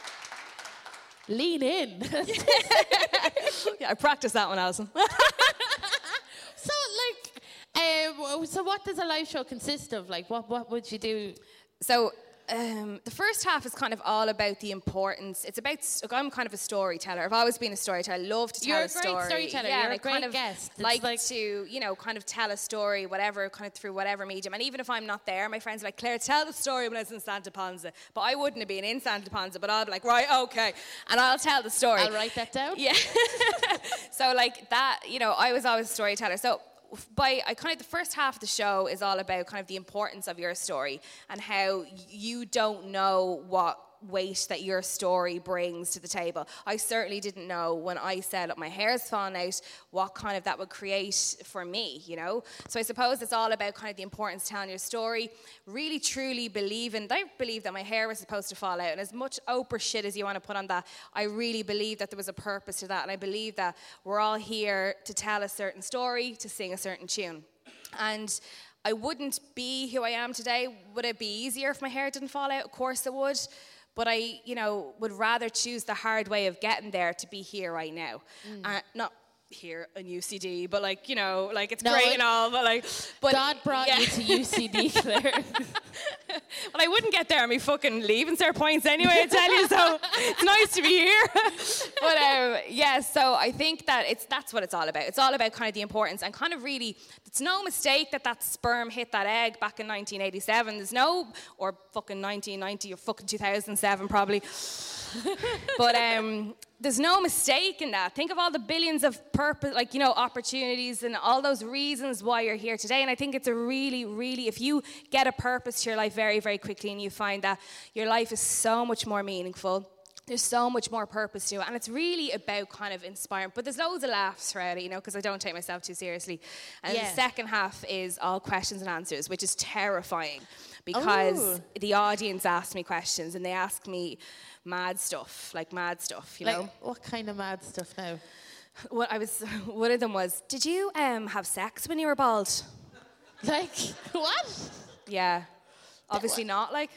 Lean in. Yeah, I practiced that one, Alison. So, like, um, so what does a live show consist of? Like, what, what would you do? So um, the first half is kind of all about the importance. It's about, I'm kind of a storyteller. I've always been a storyteller. I love to tell You're a a great story. storyteller. Yeah, You're and a I great kind of guest. It's like, like- to, you know, kind of tell a story, whatever, kind of through whatever medium. And even if I'm not there, my friends are like, Claire, tell the story when I was in Santa Ponza. But I wouldn't have been in Santa Ponza, but I'll be like, right, okay. And I'll tell the story. I'll write that down. Yeah. So like that, you know, I was always a storyteller. So by I kind of the first half of the show is all about kind of the importance of your story and how you don't know what weight that your story brings to the table. I certainly didn't know when I said, look, my hair's falling out, what kind of that would create for me, you know? So I suppose it's all about kind of the importance of telling your story, really truly believing, I believe that my hair was supposed to fall out, and as much Oprah shit as you want to put on that, I really believe that there was a purpose to that, and I believe that we're all here to tell a certain story, to sing a certain tune. And I wouldn't be who I am today. Would it be easier if my hair didn't fall out? Of course it would. But I, you know, would rather choose the hard way of getting there to be here right now. Mm. Uh, not here in U C D, but like, you know, like it's no, great it, and all, but like... But God brought yeah. you to U C D, Claire. Well, I wouldn't get there on my fucking leaving cert points anyway, I tell you, so it's nice to be here. But um, yeah, so I think that it's that's what it's all about. It's all about kind of the importance and kind of really, it's no mistake that that sperm hit that egg back in nineteen eighty-seven. There's no, or fucking nineteen ninety or fucking two thousand seven probably. But um, there's no mistake in that. Think of all the billions of purpose, like, you know, opportunities and all those reasons why you're here today. And I think it's a really, really, if you get a purpose to your life very, very quickly and you find that your life is so much more meaningful, there's so much more purpose to it. And it's really about kind of inspiring. But there's loads of laughs throughout it, you know, because I don't take myself too seriously. And yeah. the second half is all questions and answers, which is terrifying because Ooh. the audience ask me questions and they ask me mad stuff, like mad stuff, you Like, know. what kind of mad stuff now? What I was, one of them was, did you um, have sex when you were bald? Like, what? Yeah, obviously not, like.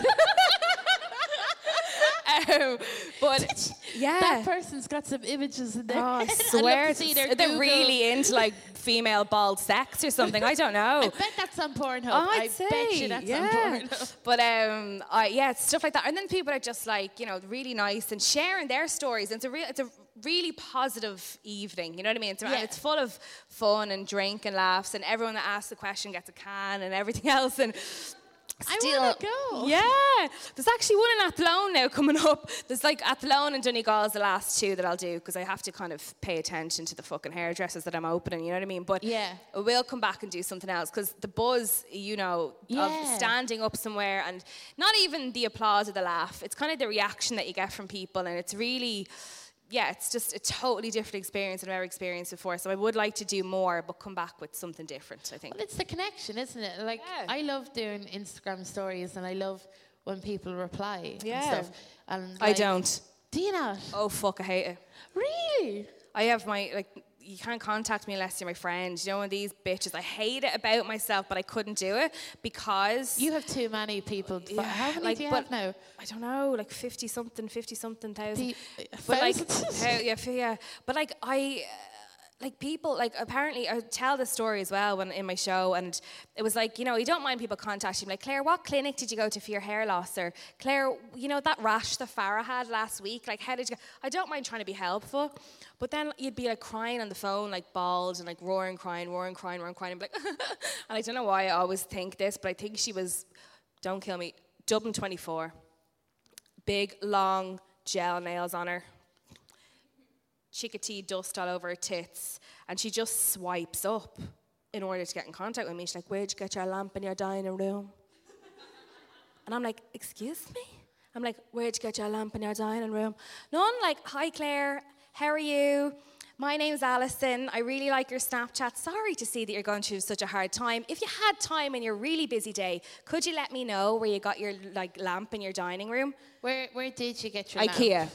um, but yeah, That person's got some images in there. oh, I I'd love swear, to see their they're Google. really into like female bald sex or something. I don't know. I bet that's on Pornhub. Oh, I'd I say, bet you that's yeah. on Pornhub. But um, I, yeah, stuff like that. And then people are just like, you know, really nice and sharing their stories. And it's a real, it's a really positive evening. You know what I mean? It's, Yeah. it's full of fun and drink and laughs, and everyone that asks the question gets a can and everything else. And I still, wanna go. Yeah, there's actually one in Athlone now coming up. There's like Athlone and Donegal's the last two that I'll do because I have to kind of pay attention to the fucking hairdressers that I'm opening. You know what I mean? But Yeah. I will come back and do something else because the buzz, you know, Yeah. of standing up somewhere and not even the applause or the laugh. It's kind of the reaction that you get from people, and it's really. Yeah, it's just a totally different experience than I've ever experienced before. So I would like to do more, but come back with something different, I think. Well, it's the connection, isn't it? Like, Yeah. I love doing Instagram stories, and I love when people reply Yeah. and stuff. And I like, don't. Do you not? Oh, fuck, I hate it. Really? I have my, like, you can't contact me unless you're my friend. You know, one of these bitches. I hate it about myself, but I couldn't do it because... You have too many people. to fo- Yeah, How many like, do you but have now? I don't know, like fifty something, fifty something thousand. The- but like, thousands? how, yeah, f- yeah. But like, I, uh, like people, like apparently, I tell this story as well when in my show, and it was like, you know, you don't mind people contacting you, like, Claire, what clinic did you go to for your hair loss? Or Claire, you know, that rash that Farah had last week, like, how did you go? I don't mind trying to be helpful, but then you'd be like crying on the phone, like bald and like roaring, crying, roaring, crying, roaring, crying, and be like, and I don't know why I always think this, but I think she was, don't kill me, Dublin twenty-four. Big, long gel nails on her. Chickadee dust all over her tits. And she just swipes up in order to get in contact with me. She's like, where'd you get your lamp in your dining room? And I'm like, excuse me? I'm like, where'd you get your lamp in your dining room? None, like, hi Claire, how are you? My name's Alison. I really like your Snapchat. Sorry to see that you're going through such a hard time. If you had time in your really busy day, could you let me know where you got your like lamp in your dining room? Where Where did you get your IKEA. lamp?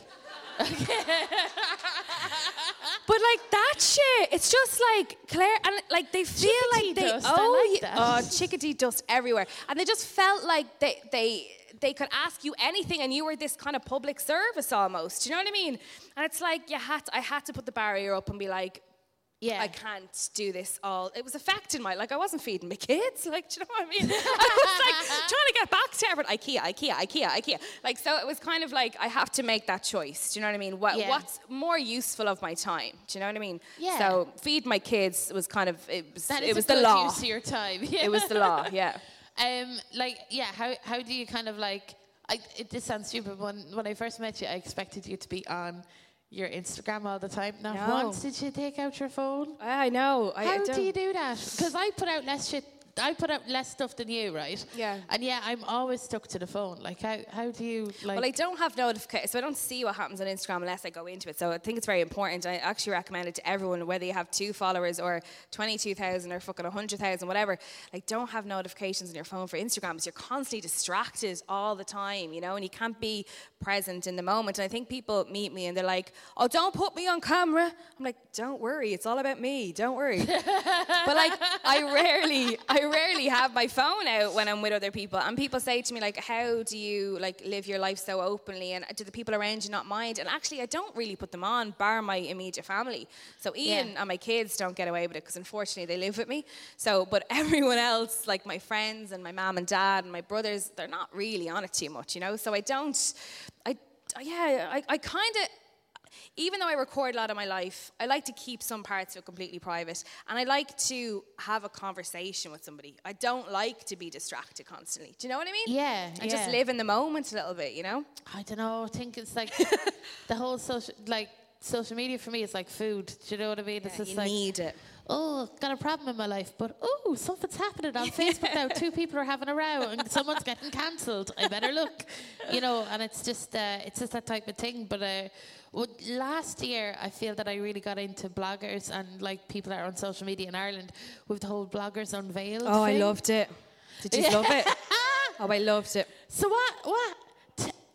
But like that shit, it's just like Claire, and like they feel Chickadee like they dust, I oh like yeah, that. oh chickadee dust everywhere, and they just felt like they they they could ask you anything, and you were this kind of public service almost. Do you know what I mean? And it's like you had to, I had to put the barrier up and be like, Yeah. I can't do this all. It was affecting my, like I wasn't feeding my kids. Like, do you know what I mean? I was like trying to get back to everyone. IKEA, IKEA, IKEA, IKEA. Like, so it was kind of like I have to make that choice. Do you know what I mean? What, Yeah. What's more useful of my time? Do you know what I mean? Yeah. So feed my kids was kind of, it was, That is it was a the good law. use of your time. Yeah. It was the law, yeah. Um, like, yeah, how how do you kind of like, I, it, this sounds stupid, when, when I first met you, I expected you to be on your Instagram all the time. Not No. once did you take out your phone. I know. I, I How don't. do you do that? Because I put out less shit, I put out less stuff than you, right? Yeah. And yeah, I'm always stuck to the phone. Like, how, how do you, like... Well, I don't have notifications, so I don't see what happens on Instagram unless I go into it. So I think it's very important. I actually recommend it to everyone, whether you have two followers or twenty-two thousand or fucking one hundred thousand, whatever. Like, don't have notifications on your phone for Instagram because you're constantly distracted all the time, you know, and you can't be present in the moment. And I think people meet me and they're like, oh, don't put me on camera. I'm like, don't worry, it's all about me. Don't worry. But like, I rarely, I rarely have my phone out when I'm with other people. And people say to me, like, how do you like live your life so openly? And do the people around you not mind? And actually, I don't really put them on, bar my immediate family. So Ian Yeah. and my kids don't get away with it because unfortunately they live with me. So, but everyone else, like my friends and my mom and dad and my brothers, they're not really on it too much, you know? So I don't, I, yeah, I, I kind of, even though I record a lot of my life, I like to keep some parts of it completely private. And I like to have a conversation with somebody. I don't like to be distracted constantly. Do you know what I mean? Yeah, And just yeah. live in the moment a little bit, you know? I don't know. I think it's like the whole social, like social media for me is like food. Do you know what I mean? It's Yeah, just you like, need it. oh, got a problem in my life, but oh, something's happening on Facebook now. Two people are having a row and someone's getting cancelled. I better look, you know. And it's just, uh, it's just that type of thing. But uh, well, last year, I feel that I really got into bloggers and like people that are on social media in Ireland with the whole Bloggers Unveiled. Oh, I thing. loved it. Did you love it? Oh, I loved it. So what? What? T- for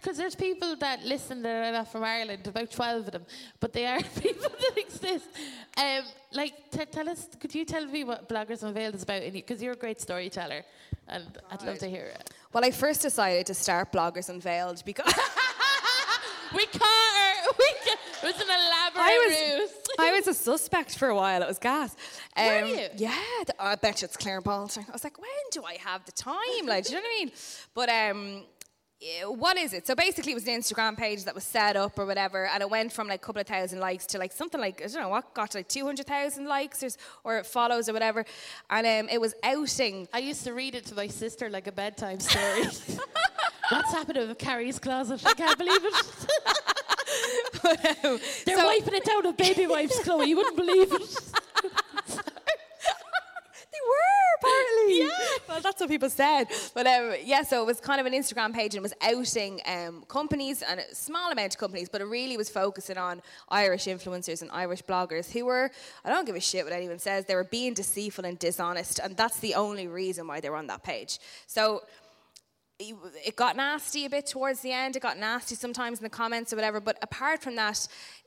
because there's people that listen that are not from Ireland, about twelve of them, but they are people that exist. Um, like, t- tell us, could you tell me what Bloggers Unveiled is about? Because you're a great storyteller, and right. I'd love to hear it. Well, I first decided to start Bloggers Unveiled because... we caught her! We ca- it was an elaborate I was, ruse. I was a suspect for a while. It was gas. Um, Were you? Yeah. The, I bet you it's Claire Bolton. I was like, when do I have the time? Like, do you know what I mean? But... um. What is it? So basically it was an Instagram page that was set up or whatever, and it went from like a couple of thousand likes to like something like, I don't know what, got to like two hundred thousand likes or, or follows or whatever. And um, it was outing. I used to read it to my sister like a bedtime story. What's happening with Carrie's closet? I can't believe it. but, um, They're so wiping it down with baby wipes, Chloe. You wouldn't believe it. apparently. Yeah. Well, that's what people said. But um, yeah, so it was kind of an Instagram page and it was outing um, companies and a small amount of companies, but it really was focusing on Irish influencers and Irish bloggers who were, I don't give a shit what anyone says, they were being deceitful and dishonest, and that's the only reason why they were on that page. So it got nasty a bit towards the end. It got nasty sometimes in the comments or whatever. But apart from that,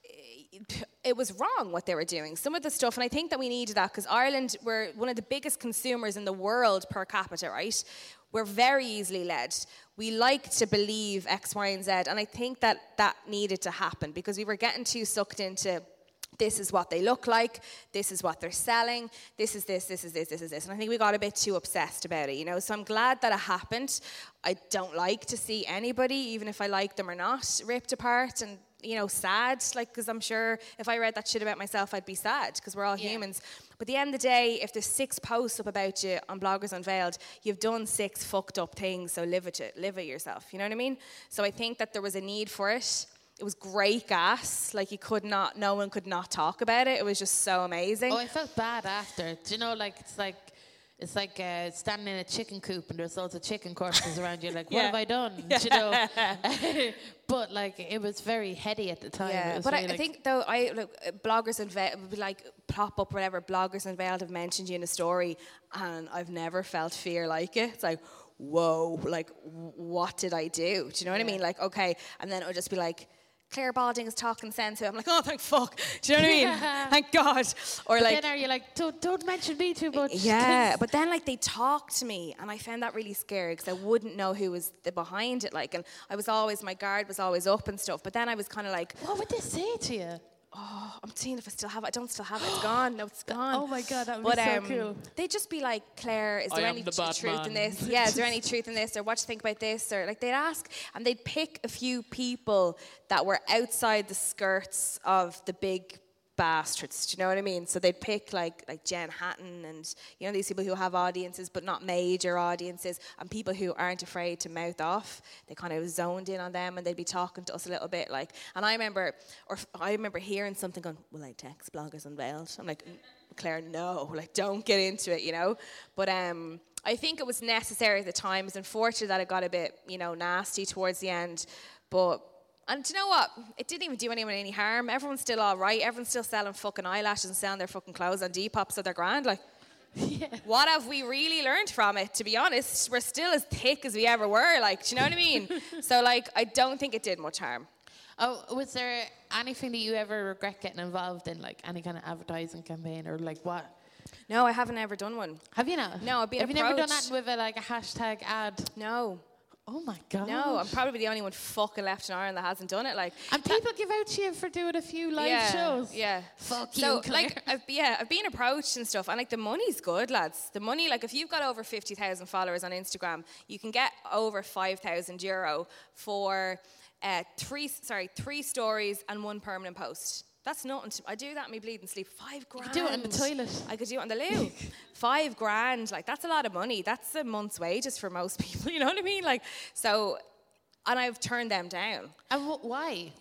it was wrong what they were doing. Some of the stuff, and I think that we needed that because Ireland, we're one of the biggest consumers in the world per capita, right? We're very easily led. We like to believe X, Y, and Z. And I think that that needed to happen because we were getting too sucked into this is what they look like, this is what they're selling, this is this, this is this, this is this. And I think we got a bit too obsessed about it, you know. So I'm glad that it happened. I don't like to see anybody, even if I like them or not, ripped apart and, you know, sad. Like, because I'm sure if I read that shit about myself, I'd be sad because we're all yeah. humans. But at the end of the day, if there's six posts up about you on Bloggers Unveiled, you've done six fucked up things, so live it, live it yourself. You know what I mean? So I think that there was a need for it. It was great gas. Like, you could not, no one could not talk about it. It was just so amazing. Oh, I felt bad after. Do you know, like, it's like, it's like uh, standing in a chicken coop and there's loads of chicken corpses around you. Like, what yeah. have I done? Yeah. Do you know? But, like, it was very heady at the time. Yeah, but I, like I think, though, I like, Bloggers Unveiled would be like, pop up, whatever, Bloggers Unveiled have mentioned you in a story, and I've never felt fear like it. It's like, whoa, like, what did I do? Do you know what yeah. I mean? Like, okay, and then it would just be like, Claire Balding is talking sense to it. I'm like, oh, thank fuck. Do you know what I mean? Thank God. Or but like, then are you like, don't, don't mention me too much? Yeah, but then like they talked to me, and I found that really scary because I wouldn't know who was the behind it. Like, and I was always, my guard was always up and stuff. But then I was kind of like, what would they say to you? Oh, I'm seeing if I still have it. I don't still have it. It's gone. No, it's gone. Oh my God, that would but, be so um, cool. They'd just be like, Claire, is there I any the t- truth man. in this? Yeah, is there any truth in this? Or what do you think about this? Or like they'd ask, and they'd pick a few people that were outside the skirts of the big bastards. Do you know what I mean? So they'd pick like like Jen Hatton and, you know, these people who have audiences but not major audiences, and people who aren't afraid to mouth off. They kind of zoned in on them, and they'd be talking to us a little bit like. And I remember, or I remember hearing something going, "Will I text Bloggers Unveiled?" I'm like, Claire, no, like don't get into it, you know. But um, I think it was necessary at the time. It's unfortunate that it got a bit, you know, nasty towards the end, but. And do you know what? It didn't even do anyone any harm. Everyone's still all right. Everyone's still selling fucking eyelashes and selling their fucking clothes on Depop, so they're grand. Like, yeah. What have we really learned from it? To be honest, we're still as thick as we ever were. Like, do you know what I mean? So, like, I don't think it did much harm. Oh, was there anything that you ever regret getting involved in, like any kind of advertising campaign or like what? No, I haven't ever done one. Have you not? No, I've been Have approached. you never done that with a, like a hashtag ad? No. Oh my God. No, I'm probably the only one fucking left in Ireland that hasn't done it. Like, and people give out to you for doing a few live yeah, shows. Yeah. Fuck so, you, Claire. like, I've, yeah, I've been approached and stuff, and like the money's good, lads. The money, like, if you've got over fifty thousand followers on Instagram, you can get over five thousand euro for uh, three, sorry, three stories and one permanent post. That's nothing. To, I do that in my bleeding sleep. Five grand. You could do it in the toilet. I could do it on the loo. Five grand. Like, that's a lot of money. That's a month's wages for most people. You know what I mean? Like, so, and I've turned them down. And wh- why?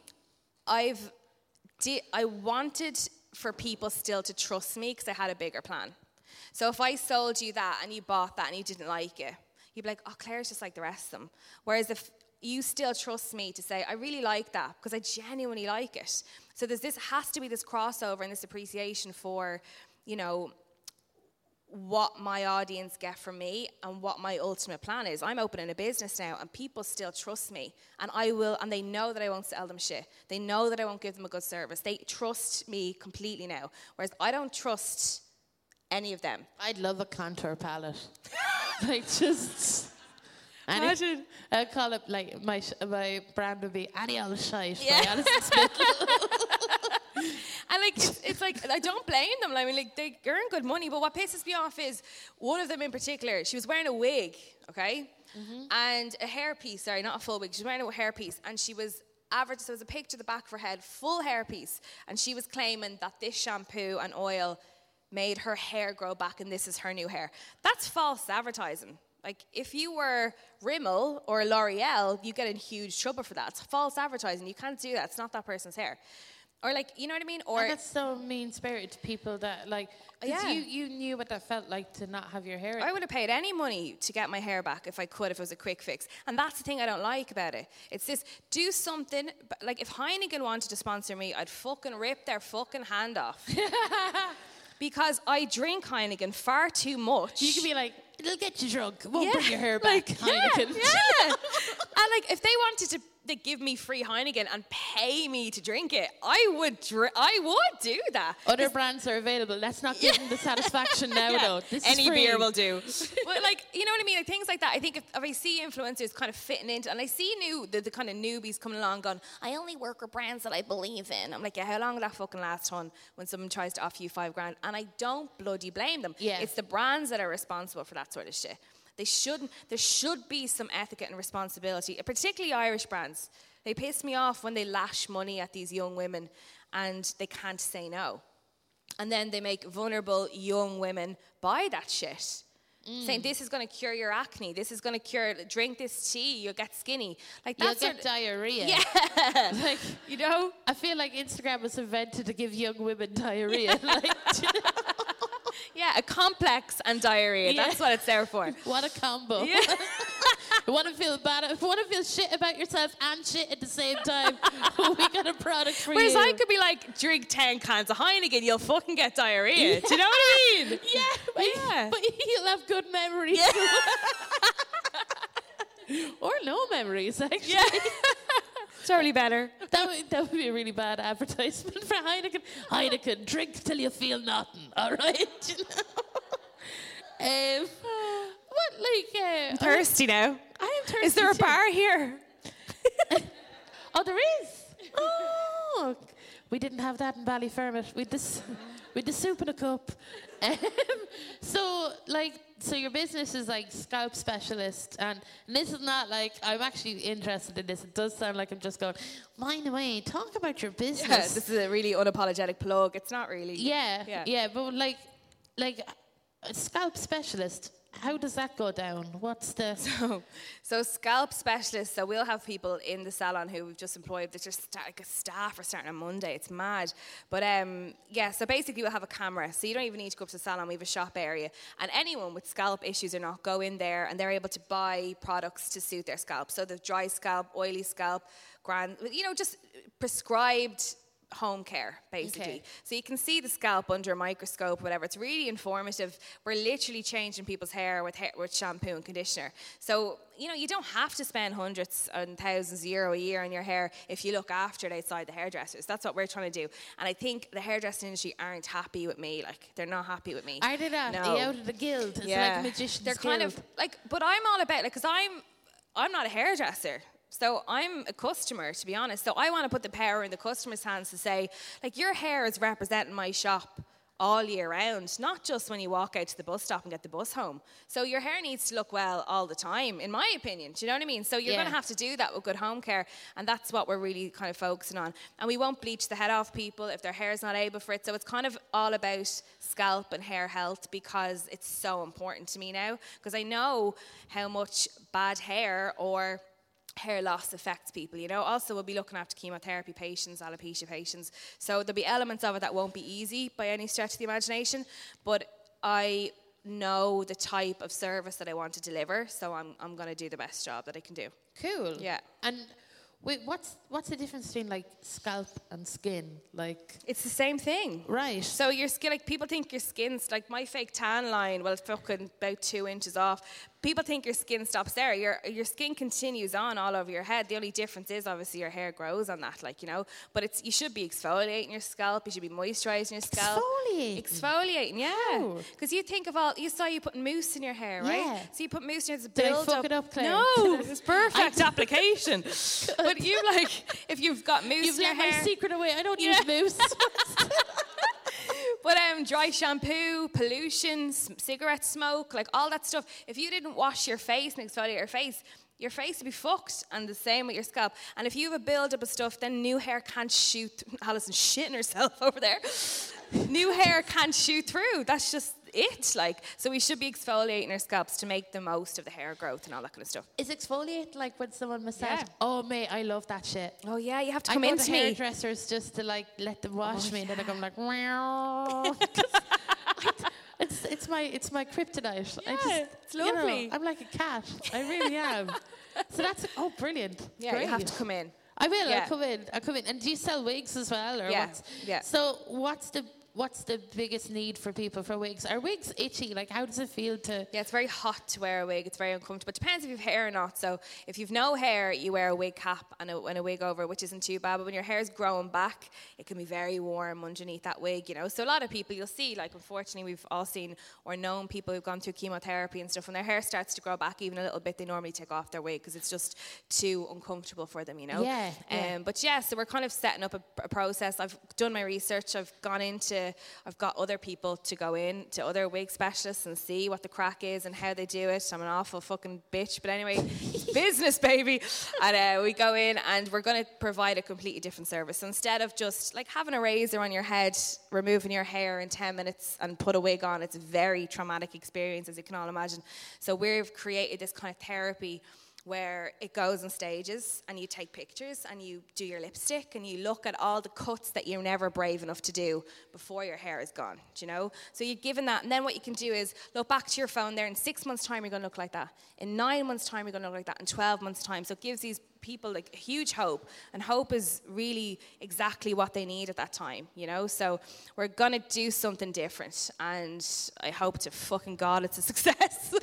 I've, di- I wanted for people still to trust me because I had a bigger plan. So if I sold you that and you bought that and you didn't like it, you'd be like, oh, Claire's just like the rest of them. Whereas if you still trust me to say, I really like that because I genuinely like it. So there's this, has to be this crossover and this appreciation for, you know, what my audience get from me and what my ultimate plan is. I'm opening a business now and people still trust me, and I will, and they know that I won't sell them shit. They know that I won't give them a good service. They trust me completely now, whereas I don't trust any of them. I'd love a contour palette. Like, just... Any, Imagine. I'd call it, like, my sh- my brand would be Annie All Shite Yeah. by Alison Smith. And like, it's, it's like, I don't blame them. I mean, like, they earn good money, but what pisses me off is one of them in particular, she was wearing a wig, okay? Mm-hmm. And a hairpiece, sorry, not a full wig, she was wearing a hairpiece, and she was average, so there was a picture of the back of her head, full hairpiece, and she was claiming that this shampoo and oil made her hair grow back and this is her new hair. That's false advertising. Like, if you were Rimmel or L'Oreal, you get in huge trouble for that. It's false advertising. You can't do that. It's not that person's hair. Or, like, you know what I mean? Or And that's so mean-spirited to people that, like, because Yeah. you, you knew what that felt like to not have your hair. I would have paid any money to get my hair back if I could, if it was a quick fix. And that's the thing I don't like about it. It's this, do something, but, like, if Heineken wanted to sponsor me, I'd fucking rip their fucking hand off. Because I drink Heineken far too much. You could be like, it'll get you drunk. It won't Yeah, bring your hair back. like, yeah, Heineken. yeah. And like, if they wanted to like, give me free Heineken and pay me to drink it, I would. Dr- I would do that. Other brands are available. Let's not give them the satisfaction now, Yeah, though. This any is free. beer will do. But like, you know what I mean? Like things like that. I think if, if I see influencers kind of fitting into, and I see new the, the kind of newbies coming along, going, I only work with brands that I believe in. I'm like, yeah, how long will that fucking last, hon? When someone tries to offer you five grand, and I don't bloody blame them. Yeah. It's the brands that are responsible for that sort of shit. They shouldn't. There should be some etiquette and responsibility, particularly Irish brands. They piss me off when they lash money at these young women and they can't say no. And then they make vulnerable young women buy that shit. Mm. Saying, this is going to cure your acne. This is going to cure, drink this tea, you'll get skinny. Like You'll that's get sort diarrhea. Yeah. Like, you know? I feel like Instagram was invented to give young women diarrhea. Like, do you know? Yeah, a complex and diarrhea. Yeah. That's what it's there for. What a combo. Yeah. You want to feel bad, you want to feel shit about yourself and shit at the same time. We got a product for Whereas you. I could be like, drink ten cans of Heineken, you'll fucking get diarrhea. Yeah. Do you know what I mean? Yeah, but, Yeah. but you'll have good memories. Yeah. Or no memories, actually. Yeah. Totally better. That would, that would be a really bad advertisement for Heineken. Heineken, drink till you feel nothing, all right? You know? um, what, like... Uh, I'm thirsty now. I am thirsty Is there a too. bar here? Oh, there is? Oh, we didn't have that in Ballyfermot. We this, we the soup in a cup. Um, so, like, so your business is like scalp specialist, and, and this is not like, I'm actually interested in this. It does sound like I'm just going, mind away, talk about your business. Yeah, this is a really unapologetic plug. It's not really. Yeah, Yeah. yeah, but like, like a scalp specialist, how does that go down? What's the... So, so scalp specialists, so we'll have people in the salon who we've just employed, that just start, like a staff are starting on Monday, it's mad. But um, yeah, so basically we'll have a camera, so you don't even need to go up to the salon, we have a shop area. And anyone with scalp issues or not, go in there and they're able to buy products to suit their scalp. So the dry scalp, oily scalp, grand, you know, just prescribed home care, basically. Okay. So you can see the scalp under a microscope, whatever. It's really informative. We're literally changing people's hair with hair, with shampoo and conditioner. So, you know, you don't have to spend hundreds and thousands of euro a year on your hair if you look after it outside the hairdressers. That's what we're trying to do. And I think the hairdressing industry aren't happy with me. Like, they're not happy with me. Are they not? No. Are you out of the guild? It's like a magician's They're kind guild. of, like, but I'm all about, like, because I'm, I'm not a hairdresser. So I'm a customer, to be honest. So I want to put the power in the customer's hands to say, like, your hair is representing my shop all year round, not just when you walk out to the bus stop and get the bus home. So your hair needs to look well all the time, in my opinion. Do you know what I mean? So you're Yeah. going to have to do that with good home care, and that's what we're really kind of focusing on. And we won't bleach the head off people if their hair is not able for it. So it's kind of all about scalp and hair health, because it's so important to me now, because I know how much bad hair or hair loss affects people, you know. Also, we'll be looking after chemotherapy patients, alopecia patients. So there'll be elements of it that won't be easy by any stretch of the imagination. But I know the type of service that I want to deliver, so I'm I'm going to do the best job that I can do. Cool. Yeah. And Wait, what's what's the difference between like scalp and skin? Like, It's the same thing. right. So your skin, like people think your skin's like my fake tan line. Well, it's fucking about two inches off. People think your skin stops there. Your your skin continues on all over your head. The only difference is obviously your hair grows on that, like you know. But it's you should be exfoliating your scalp. You should be moisturising your scalp. Exfoliating? Exfoliating, yeah. How? Because you think of all. You saw you putting mousse in your hair, right? Yeah. So you put mousse in your Did I build fuck up. it up, Claire? No, it's perfect application. But you like if you've got mousse You've in your let my hair. secret away. I don't Yeah. use mousse. But um, dry shampoo, pollution, s- cigarette smoke, like all that stuff. If you didn't wash your face and exfoliate your face, your face would be fucked. And the same with your scalp. And if you have a build-up of stuff, then new hair can't shoot. Alison shitting herself over there. New hair can't shoot through. That's just it. Like, so we should be exfoliating our scalps to make the most of the hair growth and all that kind of stuff. Is exfoliate like when someone massage? Yeah. Oh, mate, I love that shit. Oh yeah, you have to I come go into to me. hairdressers just to like let them wash Oh, me, and then I yeah. go like, meow. it's it's my it's my kryptonite. I Yeah, just, it's you know, lovely. I'm like a cat. I really am. So that's oh brilliant. Yeah, Great. you have to come in. I will. Yeah. I'll come in. I'll come in. And do you sell wigs as well, or Yeah, what's? yeah. So what's the what's the biggest need for people for wigs? Are wigs itchy? Like, how does it feel to? Yeah, it's very hot to wear a wig. It's very uncomfortable. It depends if you've hair or not. So if you've no hair, you wear a wig cap and a, and a wig over, which isn't too bad. But when your hair's growing back, it can be very warm underneath that wig, you know. So a lot of people you'll see, like unfortunately we've all seen or known people who've gone through chemotherapy and stuff. When their hair starts to grow back even a little bit, they normally take off their wig because it's just too uncomfortable for them, you know. Yeah, yeah. Um, but yeah, so we're kind of setting up a, a process. I've done my research. I've gone into, I've got other people to go in to other wig specialists and see what the crack is and how they do it. I'm an awful fucking bitch, but anyway, it's business, baby. And uh, we go in and we're going to provide a completely different service. So instead of just like having a razor on your head, removing your hair in ten minutes and put a wig on, it's a very traumatic experience, as you can all imagine. So we've created this kind of therapy where it goes in stages and you take pictures and you do your lipstick and you look at all the cuts that you're never brave enough to do before your hair is gone, do you know? So you're given that, and then what you can do is look back to your phone there. In six months' time, you're going to look like that. In nine months' time, you're going to look like that. In twelve months' time. So it gives these people like huge hope, and hope is really exactly what they need at that time, you know? So we're going to do something different, and I hope to fucking God it's a success.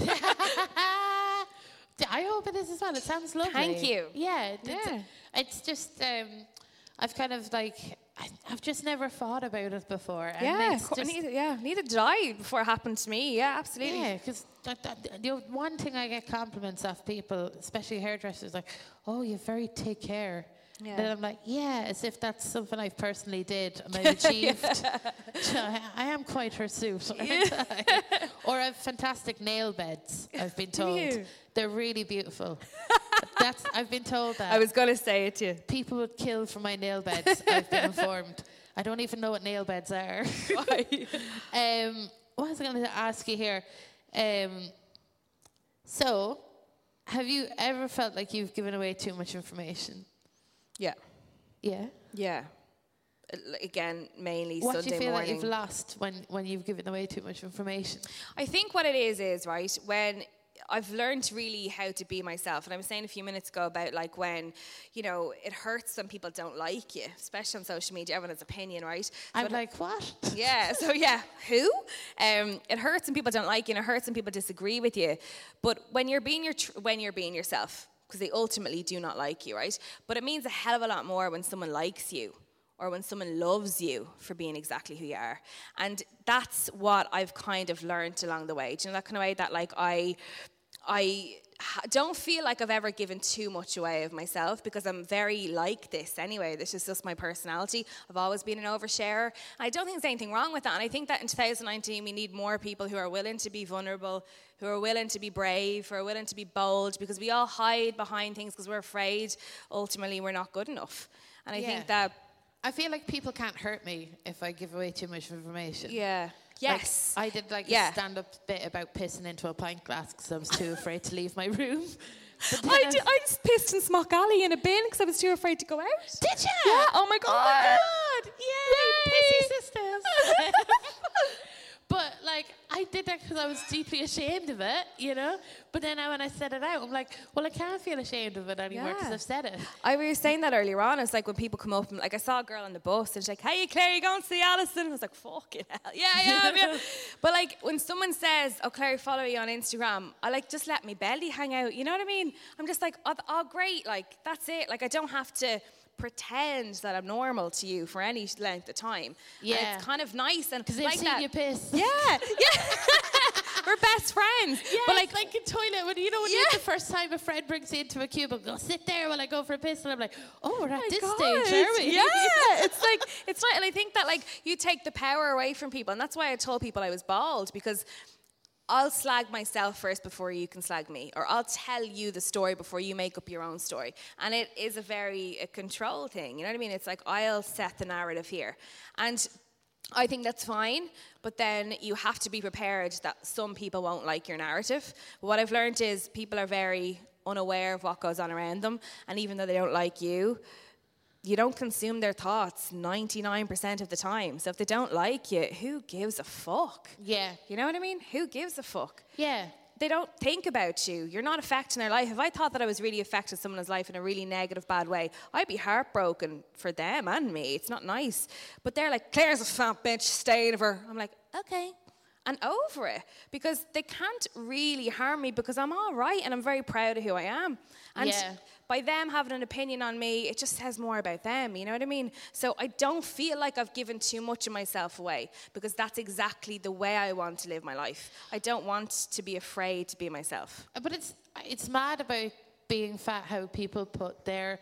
I hope it is as well. It sounds lovely. Thank you. Yeah, it- it's, Yeah. it's just um, I've kind of like I, I've just never thought about it before. And Yeah, it's co- just, neither, yeah, neither did I before it happened to me. Yeah, absolutely. yeah, because the one thing I get compliments off people, especially hairdressers, like, "Oh, you have very thick hair." Yeah. Then I'm like, yeah, as if that's something I personally did and I achieved. So I, I am quite hirsute, aren't I? Or I have fantastic nail beds, I've been Do told. you? They're really beautiful. That's I've been told that. I was going to say it to you. People would kill for my nail beds, I've been informed. I don't even know what nail beds are. um, what was I going to ask you here? Um, so, have you ever felt like you've given away too much information? Yeah. Yeah. Yeah. Uh, Again, mainly What Sunday do you feel morning. like you've lost when, when you've given away too much information? I think what it is is, right, when I've learned really how to be myself. And I was saying a few minutes ago about like when, you know, it hurts when people don't like you, especially on social media. Everyone has opinion, right? So I'm it- like, what? Yeah, so yeah, who? Um, it hurts when people don't like you, and it hurts when people disagree with you. But when you're being your tr- when you're being yourself, because they ultimately do not like you, right? But it means a hell of a lot more when someone likes you or when someone loves you for being exactly who you are. And that's what I've kind of learned along the way. Do you know that kind of way that like I, I ha- don't feel like I've ever given too much away of myself because I'm very like this anyway. This is just my personality. I've always been an oversharer. I don't think there's anything wrong with that. And I think that in twenty nineteen we need more people who are willing to be vulnerable, who are willing to be brave, who are willing to be bold, because we all hide behind things because we're afraid ultimately we're not good enough. And I Yeah. think that, I feel like people can't hurt me if I give away too much information. yeah, Like, yes. I did like Yeah. a stand-up bit about pissing into a pint glass because I was too afraid to leave my room. But then I, I- did, I just pissed in Smock Alley in a bin because I was too afraid to go out. Did you? Yeah, oh my God. God! Yay, pissy sisters. But like, I did that because I was deeply ashamed of it, you know. But then now when I said it out, I'm like, well, I can't feel ashamed of it anymore because Yeah. I've said it. I was saying that earlier on. It's like when people come up and like I saw a girl on the bus and she's like, "Hey, Claire, you going to see Alison?" I was like, "Fucking hell, yeah, yeah, yeah." But like when someone says, "Oh, Claire, follow you on Instagram," I like just let me belly hang out. You know what I mean? I'm just like, "Oh, oh great!" Like that's it. Like I don't have to pretend that I'm normal to you for any length of time. Yeah. And it's kind of nice and Because they've like seen that. you piss. Yeah, yeah. We're best friends. Yeah, but like, like, like in toilet, when you know when Yeah. you the first time a friend brings you into a cubicle, go sit there while I go for a piss, and I'm like, oh, we're at my this God. stage, are we? Yeah, it's like it's right, and I think that like you take the power away from people, and that's why I told people I was bald because I'll slag myself first before you can slag me, or I'll tell you the story before you make up your own story, and it is a very a control thing. You know what I mean? It's like I'll set the narrative here, and I think that's fine, but then you have to be prepared that some people won't like your narrative. What I've learned is people are very unaware of what goes on around them, and even though they don't like you, you don't consume their thoughts ninety-nine percent of the time. So if they don't like you, who gives a fuck? Yeah. You know what I mean? Who gives a fuck? Yeah. They don't think about you. You're not affecting their life. If I thought that I was really affecting someone's life in a really negative, bad way, I'd be heartbroken for them and me. It's not nice. But they're like, Claire's a fat bitch, stay of her. I'm like, okay. And over it. Because they can't really harm me because I'm all right and I'm very proud of who I am. And Yeah. by them having an opinion on me, it just says more about them, you know what I mean? So I don't feel like I've given too much of myself away because that's exactly the way I want to live my life. I don't want to be afraid to be myself. But it's it's mad about being fat, how people put their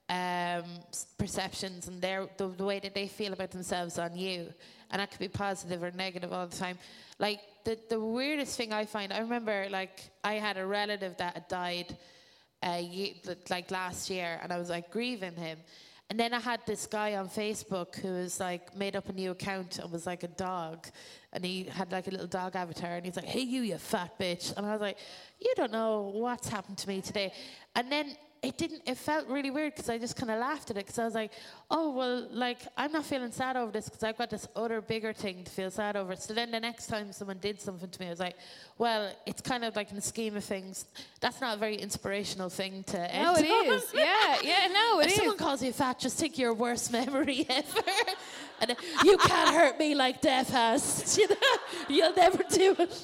um, s- perceptions and their the, the way that they feel about themselves on you. And that could be positive or negative all the time. Like, the, the weirdest thing I find, I remember, like, I had a relative that had died uh, ye- like last year, and I was, like, grieving him. And then I had this guy on Facebook who was, like, made up a new account and was, like, a dog. And he had, like, a little dog avatar. And he's like, hey, you, you fat bitch. And I was like, you don't know what's happened to me today. And then it didn't, it felt really weird because I just kind of laughed at it because I was like, oh, well, like, I'm not feeling sad over this because I've got this other bigger thing to feel sad over. So then the next time someone did something to me, I was like, well, it's kind of like in the scheme of things, that's not a very inspirational thing to end No, it on. is. Yeah, yeah, no, it if is. someone calls you fat, just think your worst memory ever. And then, you can't hurt me like death has. You know? You'll never do it.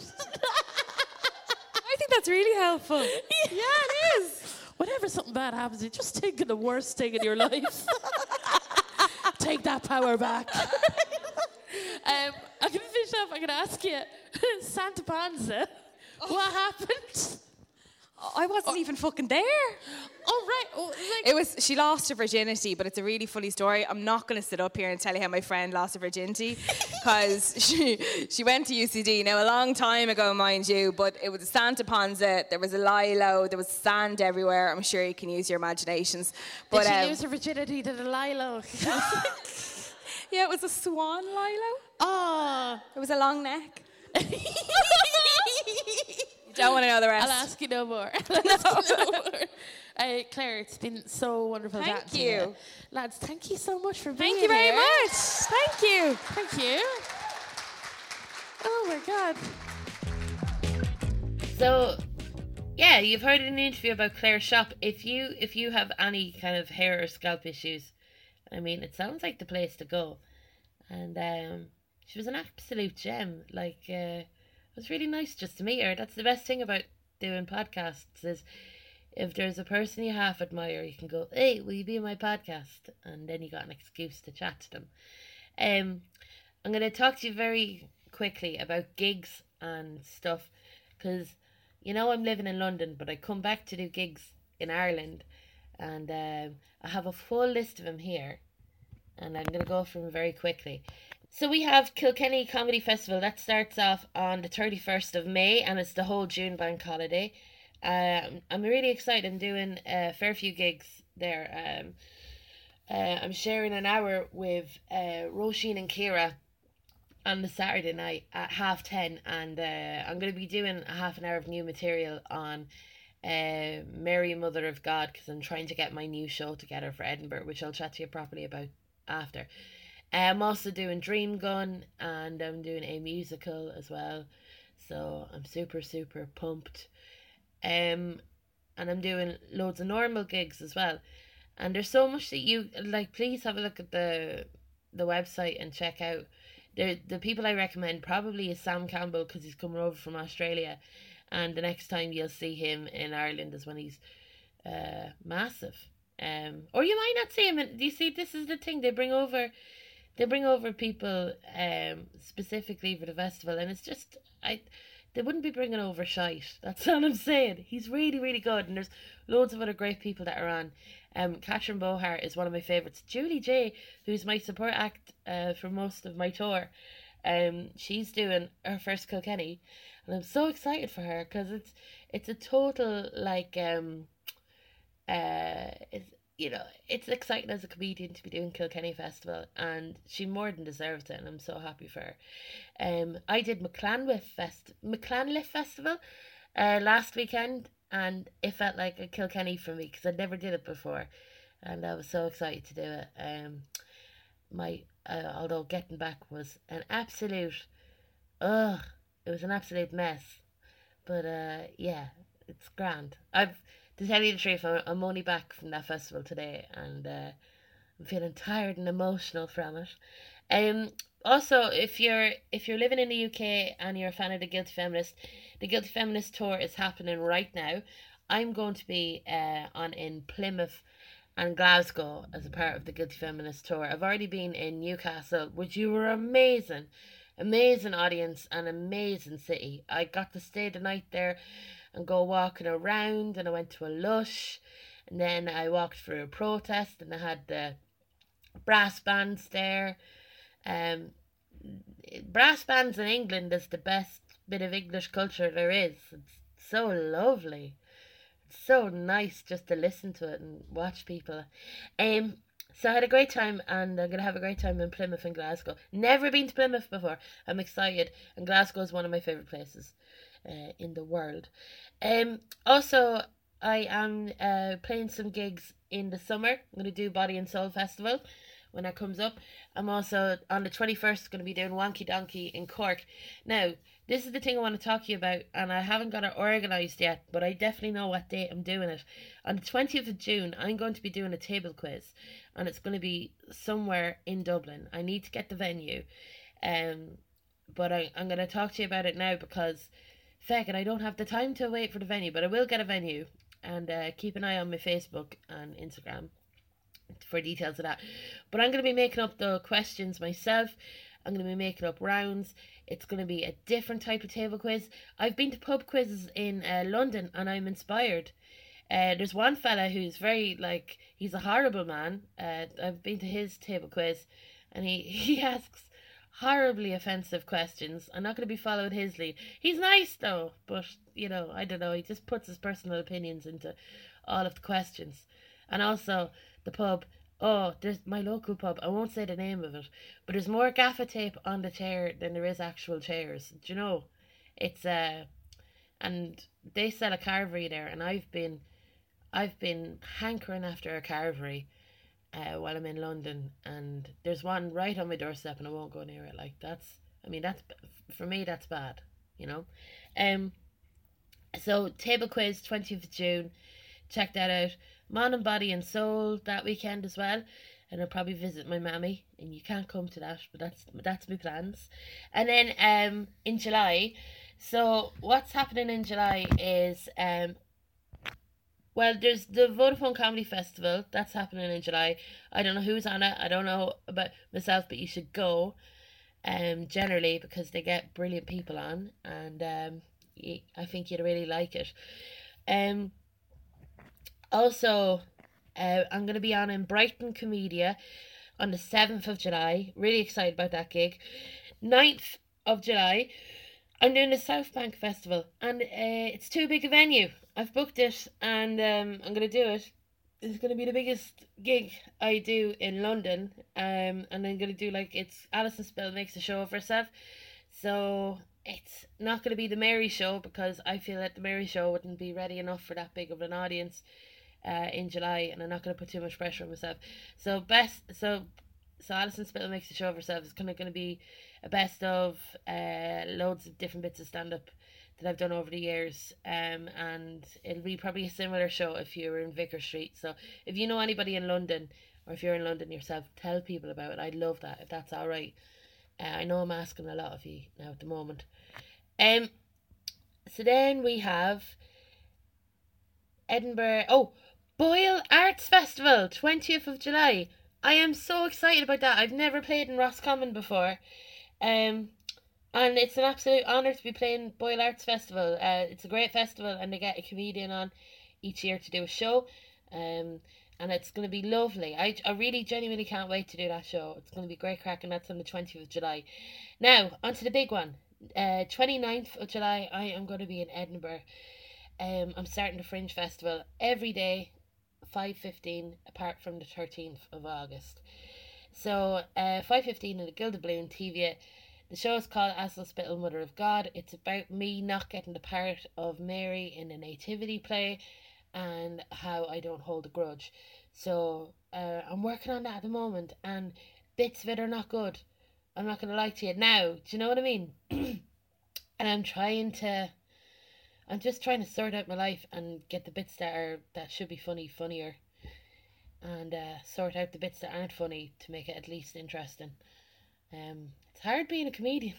I think that's really helpful. Yeah, it is. Whenever something bad happens, you just think of the worst thing in your life. Take that power back. um, I'm going to finish up. I'm going to ask you, Santa Panza, what happened? I wasn't even fucking there. Oh, right. Oh, like, It was, she lost her virginity, but it's a really funny story. I'm not going to sit up here and tell you how my friend lost her virginity because she she went to U C D, now a long time ago, mind you, but it was a Santa Panza, there was a lilo, there was sand everywhere. I'm sure you can use your imaginations. But did she um, lose her virginity to the Lilo? yeah, it was a swan lilo. Oh. It was a long neck. You don't want to know the rest. I'll ask you no more. I'll ask you no more. Uh, Claire, it's been so wonderful Thank chatting to you. you. Lads, thank you so much for being Thank you very here. much. Thank you. Thank you. Oh my God. So, yeah, you've heard an interview about Claire's shop. If you if you have any kind of hair or scalp issues, I mean, it sounds like the place to go. And um, she was an absolute gem. Like, uh, it was really nice just to meet her. That's the best thing about doing podcasts is if there's a person you half admire, you can go, hey, will you be in my podcast? And then you got an excuse to chat to them. Um, I'm going to talk to you very quickly about gigs and stuff because, you know, I'm living in London, but I come back to do gigs in Ireland and um, I have a full list of them here and I'm going to go through them very quickly. So we have Kilkenny Comedy Festival. That starts off on the thirty-first of May and it's the whole June bank holiday. Um, I'm really excited. I'm doing a fair few gigs there. Um, uh, I'm sharing an hour with uh, Roisin and Kira on the Saturday night at half ten, and uh, I'm going to be doing a half an hour of new material on uh, Mary, Mother of God, because I'm trying to get my new show together for Edinburgh, which I'll chat to you properly about after. I'm also doing Dream Gun, and I'm doing a musical as well. So I'm super, super pumped. Um, and I'm doing loads of normal gigs as well. And there's so much that you like. Please have a look at the the website and check out. The the people I recommend probably is Sam Campbell, because he's coming over from Australia, and the next time you'll see him in Ireland is when he's uh massive. Um, or you might not see him. In, do you see? This is the thing. They bring over, they bring over people um specifically for the festival, and it's just I. They wouldn't be bringing over shite. That's all I'm saying. He's really, really good, and there's loads of other great people that are on. Um, Catherine Bohart is one of my favourites. Julie J, who's my support act uh, for most of my tour, um, she's doing her first Kilkenny, and I'm so excited for her because it's it's a total like um uh it's you know it's exciting as a comedian to be doing Kilkenny Festival, and she more than deserves it, and I'm so happy for her. Um, I did McClanliff Fest McClanliff Festival uh last weekend, and it felt like a Kilkenny for me because I never did it before, and I was so excited to do it. Um, my uh, although getting back was an absolute, ugh, it was an absolute mess, but uh, yeah, it's grand. I've to tell you the truth, I'm, I'm only back from that festival today, and uh, I'm feeling tired and emotional from it. Um, also, if you're if you're living in the U K and you're a fan of the Guilty Feminist, the Guilty Feminist tour is happening right now. I'm going to be uh, on in Plymouth and Glasgow as a part of the Guilty Feminist tour. I've already been in Newcastle, which you were amazing, amazing audience and amazing city. I got to stay the night there and go walking around, and I went to a lush, and then I walked through a protest, and I had the brass bands there. Um, brass bands in England is the best bit of English culture there is. It's so lovely. It's so nice just to listen to it and watch people. Um, so I had a great time, and I'm going to have a great time in Plymouth and Glasgow. Never been to Plymouth before. I'm excited, and Glasgow is one of my favourite places uh, in the world. Um, also, I am uh, playing some gigs in the summer. I'm going to do Body and Soul Festival when that comes up. I'm also on the twenty-first going to be doing Wonky Donkey in Cork. Now, this is the thing I want to talk to you about, and I haven't got it organised yet, but I definitely know what date I'm doing it. On the twentieth of June, I'm going to be doing a table quiz, and it's going to be somewhere in Dublin. I need to get the venue, um, but I, I'm going to talk to you about it now because, feck it, I don't have the time to wait for the venue, but I will get a venue, and uh, keep an eye on my Facebook and Instagram for details of that. But I'm going to be making up the questions myself. I'm going to be making up rounds. It's going to be a different type of table quiz. I've been to pub quizzes in uh, London, and I'm inspired. Uh, there's one fella who's very, like, he's a horrible man. Uh, I've been to his table quiz, and he, he asks horribly offensive questions. I'm not going to be following his lead. He's nice, though, but, you know, I don't know. He just puts his personal opinions into all of the questions. And also, the pub, oh, there's my local pub. I won't say the name of it, but there's more gaffer tape on the chair than there is actual chairs. Do you know? It's uh, and they sell a carvery there, and I've been, I've been hankering after a carvery, uh, while I'm in London, and there's one right on my doorstep, and I won't go near it. Like that's, I mean, that's for me, that's bad, you know. Um, so table quiz twentieth of June, check that out. Man and Body and Soul that weekend as well, and I'll probably visit my mammy, and you can't come to that, but that's that's my plans. And then um in July, so what's happening in July is um well, there's the Vodafone Comedy Festival that's happening in July. I don't know who's on it. I don't know about myself, but you should go. Um, generally because they get brilliant people on, and um, I think you'd really like it. Um. Also, uh, I'm going to be on in Brighton Comedia on the seventh of July. Really excited about that gig. ninth of July, I'm doing the South Bank Festival, and uh, it's too big a venue. I've booked it, and um, I'm going to do it. It's going to be the biggest gig I do in London, um, and I'm going to do like, it's Alison Spill makes a show of herself. So it's not going to be the Mary Show, because I feel that the Mary Show wouldn't be ready enough for that big of an audience uh, in July, and I'm not going to put too much pressure on myself. So best, so so Alison Spittle makes a show of herself. It's kind of going to be a best of uh, loads of different bits of stand-up that I've done over the years, um, and it'll be probably a similar show if you're in Vicar Street. So if you know anybody in London, or if you're in London yourself, tell people about it. I'd love that, if that's all right. Uh, I know I'm asking a lot of you now at the moment. Um, so then we have Edinburgh. Oh, Boyle Arts Festival, twentieth of July. I am so excited about that. I've never played in Roscommon before. Um, and it's an absolute honour to be playing Boyle Arts Festival. Uh, it's a great festival, and they get a comedian on each year to do a show. Um, and it's going to be lovely. I, I really genuinely can't wait to do that show. It's going to be great crack, and that's on the twentieth of July. Now, on to the big one. Uh, twenty-ninth of July, I am going to be in Edinburgh. Um, I'm starting the Fringe Festival every day, five fifteen, apart from the thirteenth of August. So, uh, five fifteen in the Gilded Balloon T V. The show is called As the Spittle Mother of God. It's about me not getting the part of Mary in a nativity play, and how I don't hold a grudge. So, uh, I'm working on that at the moment, and bits of it are not good. I'm not going to lie to you. Now, do you know what I mean? And I'm trying to... I'm just trying to sort out my life and get the bits that are that should be funny funnier, and uh, sort out the bits that aren't funny to make it at least interesting. Um, it's hard being a comedian.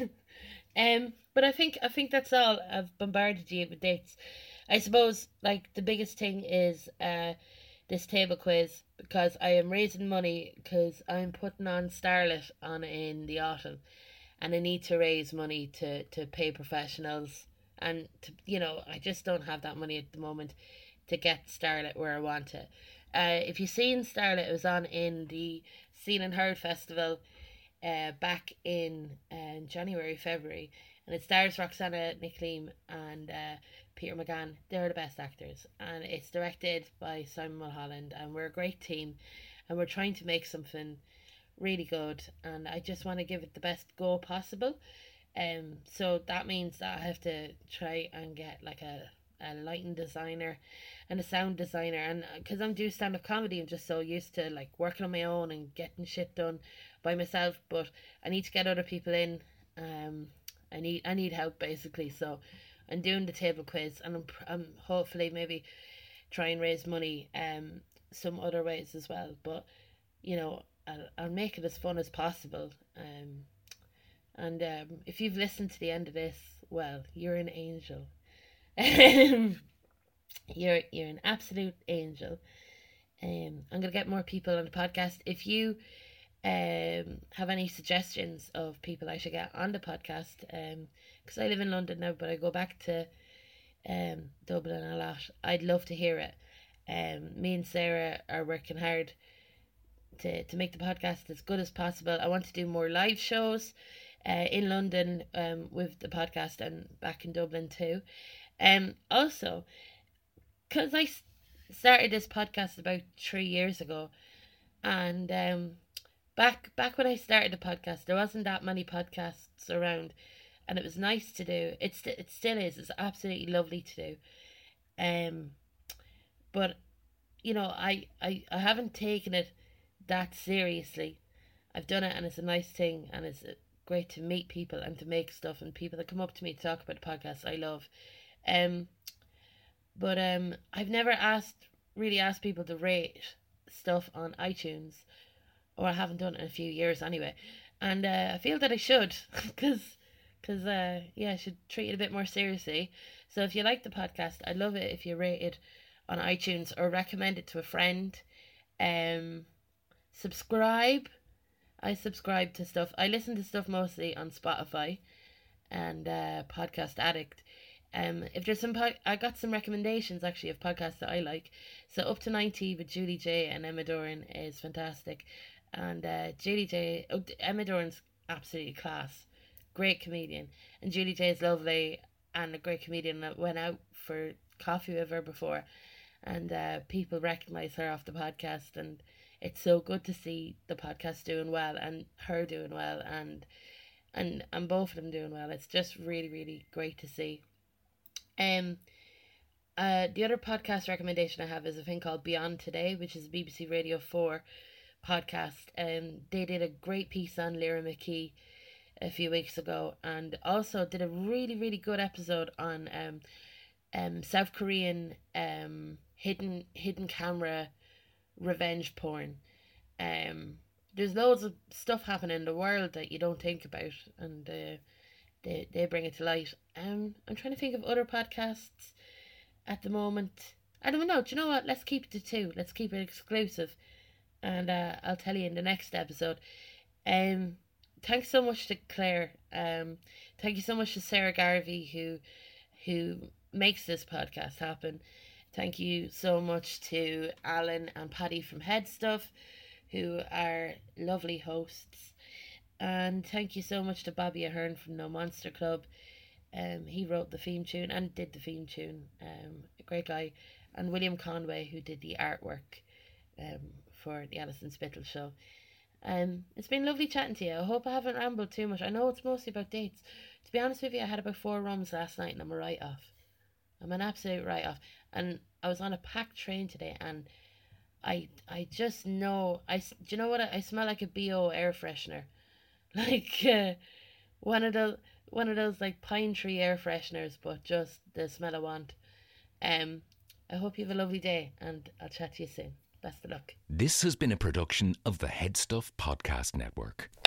um, but I think I think that's all. I've bombarded you with dates. I suppose like the biggest thing is uh this table quiz, because I am raising money because I'm putting on Starlet on in the autumn, and I need to raise money to to pay professionals. And, to, you know, I just don't have that money at the moment to get Starlet where I want it. Uh, if you've seen Starlet, it was on in the Seen and Heard Festival uh, back in uh, January, February. And it stars Roxanna Nickleam and uh, Peter McGann. They're the best actors. And it's directed by Simon Mulholland. And we're a great team. And we're trying to make something really good. And I just want to give it the best go possible. Um, so that means that I have to try and get like a, a lighting designer and a sound designer, and because I'm doing stand-up comedy, I'm just so used to like working on my own and getting shit done by myself, but I need to get other people in. um, I need I need help basically, so I'm doing the table quiz, and I'm, I'm hopefully maybe try and raise money um, some other ways as well, but you know, I'll, I'll make it as fun as possible. um, And um, if you've listened to the end of this, well, you're an angel. you're you're an absolute angel. Um, I'm gonna get more people on the podcast. If you um have any suggestions of people I should get on the podcast, um, because I live in London now, but I go back to um Dublin a lot. I'd love to hear it. Um, me and Sarah are working hard to to make the podcast as good as possible. I want to do more live shows. Uh, in London um, with the podcast, and back in Dublin too. Um, also, because I started this podcast about three years ago, and um, back back when I started the podcast, there wasn't that many podcasts around, and it was nice to do. It's it still is. It's absolutely lovely to do. Um, but you know, I, I, I haven't taken it that seriously. I've done it, and it's a nice thing, and it's great to meet people and to make stuff, and people that come up to me to talk about the podcast I love. Um, but um, I've never asked really asked people to rate stuff on iTunes, or I haven't done it in a few years anyway. And uh, I feel that I should, because because uh, yeah, I should treat it a bit more seriously. So if you like the podcast, I'd love it if you rate it on iTunes or recommend it to a friend. Um, subscribe. I subscribe to stuff. I listen to stuff mostly on Spotify and uh, Podcast Addict. Um, if there's some, po- I got some recommendations actually of podcasts that I like. So Up to ninety with Julie J and Emma Doran is fantastic, and uh, Julie J, oh, Emma Doran's absolutely class, great comedian, and Julie J is lovely and a great comedian that went out for coffee with her before, and uh, people recognise her off the podcast, and it's so good to see the podcast doing well and her doing well, and and and both of them doing well. It's just really, really great to see. Um, uh, the other podcast recommendation I have is a thing called Beyond Today, which is a B B C Radio four podcast. Um, they did a great piece on Lyra McKee a few weeks ago, and also did a really, really good episode on um, um South Korean um hidden hidden camera revenge porn. Um, there's loads of stuff happening in the world that you don't think about, and uh, they they bring it to light. Um, I'm trying to think of other podcasts at the moment. I don't know. Do you know what? Let's keep it to two. Let's keep it exclusive, and uh, I'll tell you in the next episode. Um. Thanks so much to Claire. Um, thank you so much to Sarah Garvey who who makes this podcast happen. Thank you so much to Alan and Paddy from Head Stuff, who are lovely hosts. And thank you so much to Bobby Ahern from No Monster Club. Um, he wrote the theme tune and did the theme tune. Um, a great guy. And William Conway, who did the artwork um, for the Alison Spittle show. Um, it's been lovely chatting to you. I hope I haven't rambled too much. I know it's mostly about dates. To be honest with you, I had about four rums last night and I'm a write-off. I'm an absolute write-off. And I was on a packed train today and I I just know, I, do you know what, I, I smell like a B O air freshener. Like uh, one of those, one of those like pine tree air fresheners, but just the smell I want. Um, I hope you have a lovely day and I'll chat to you soon. Best of luck. This has been a production of the Head Stuff Podcast Network.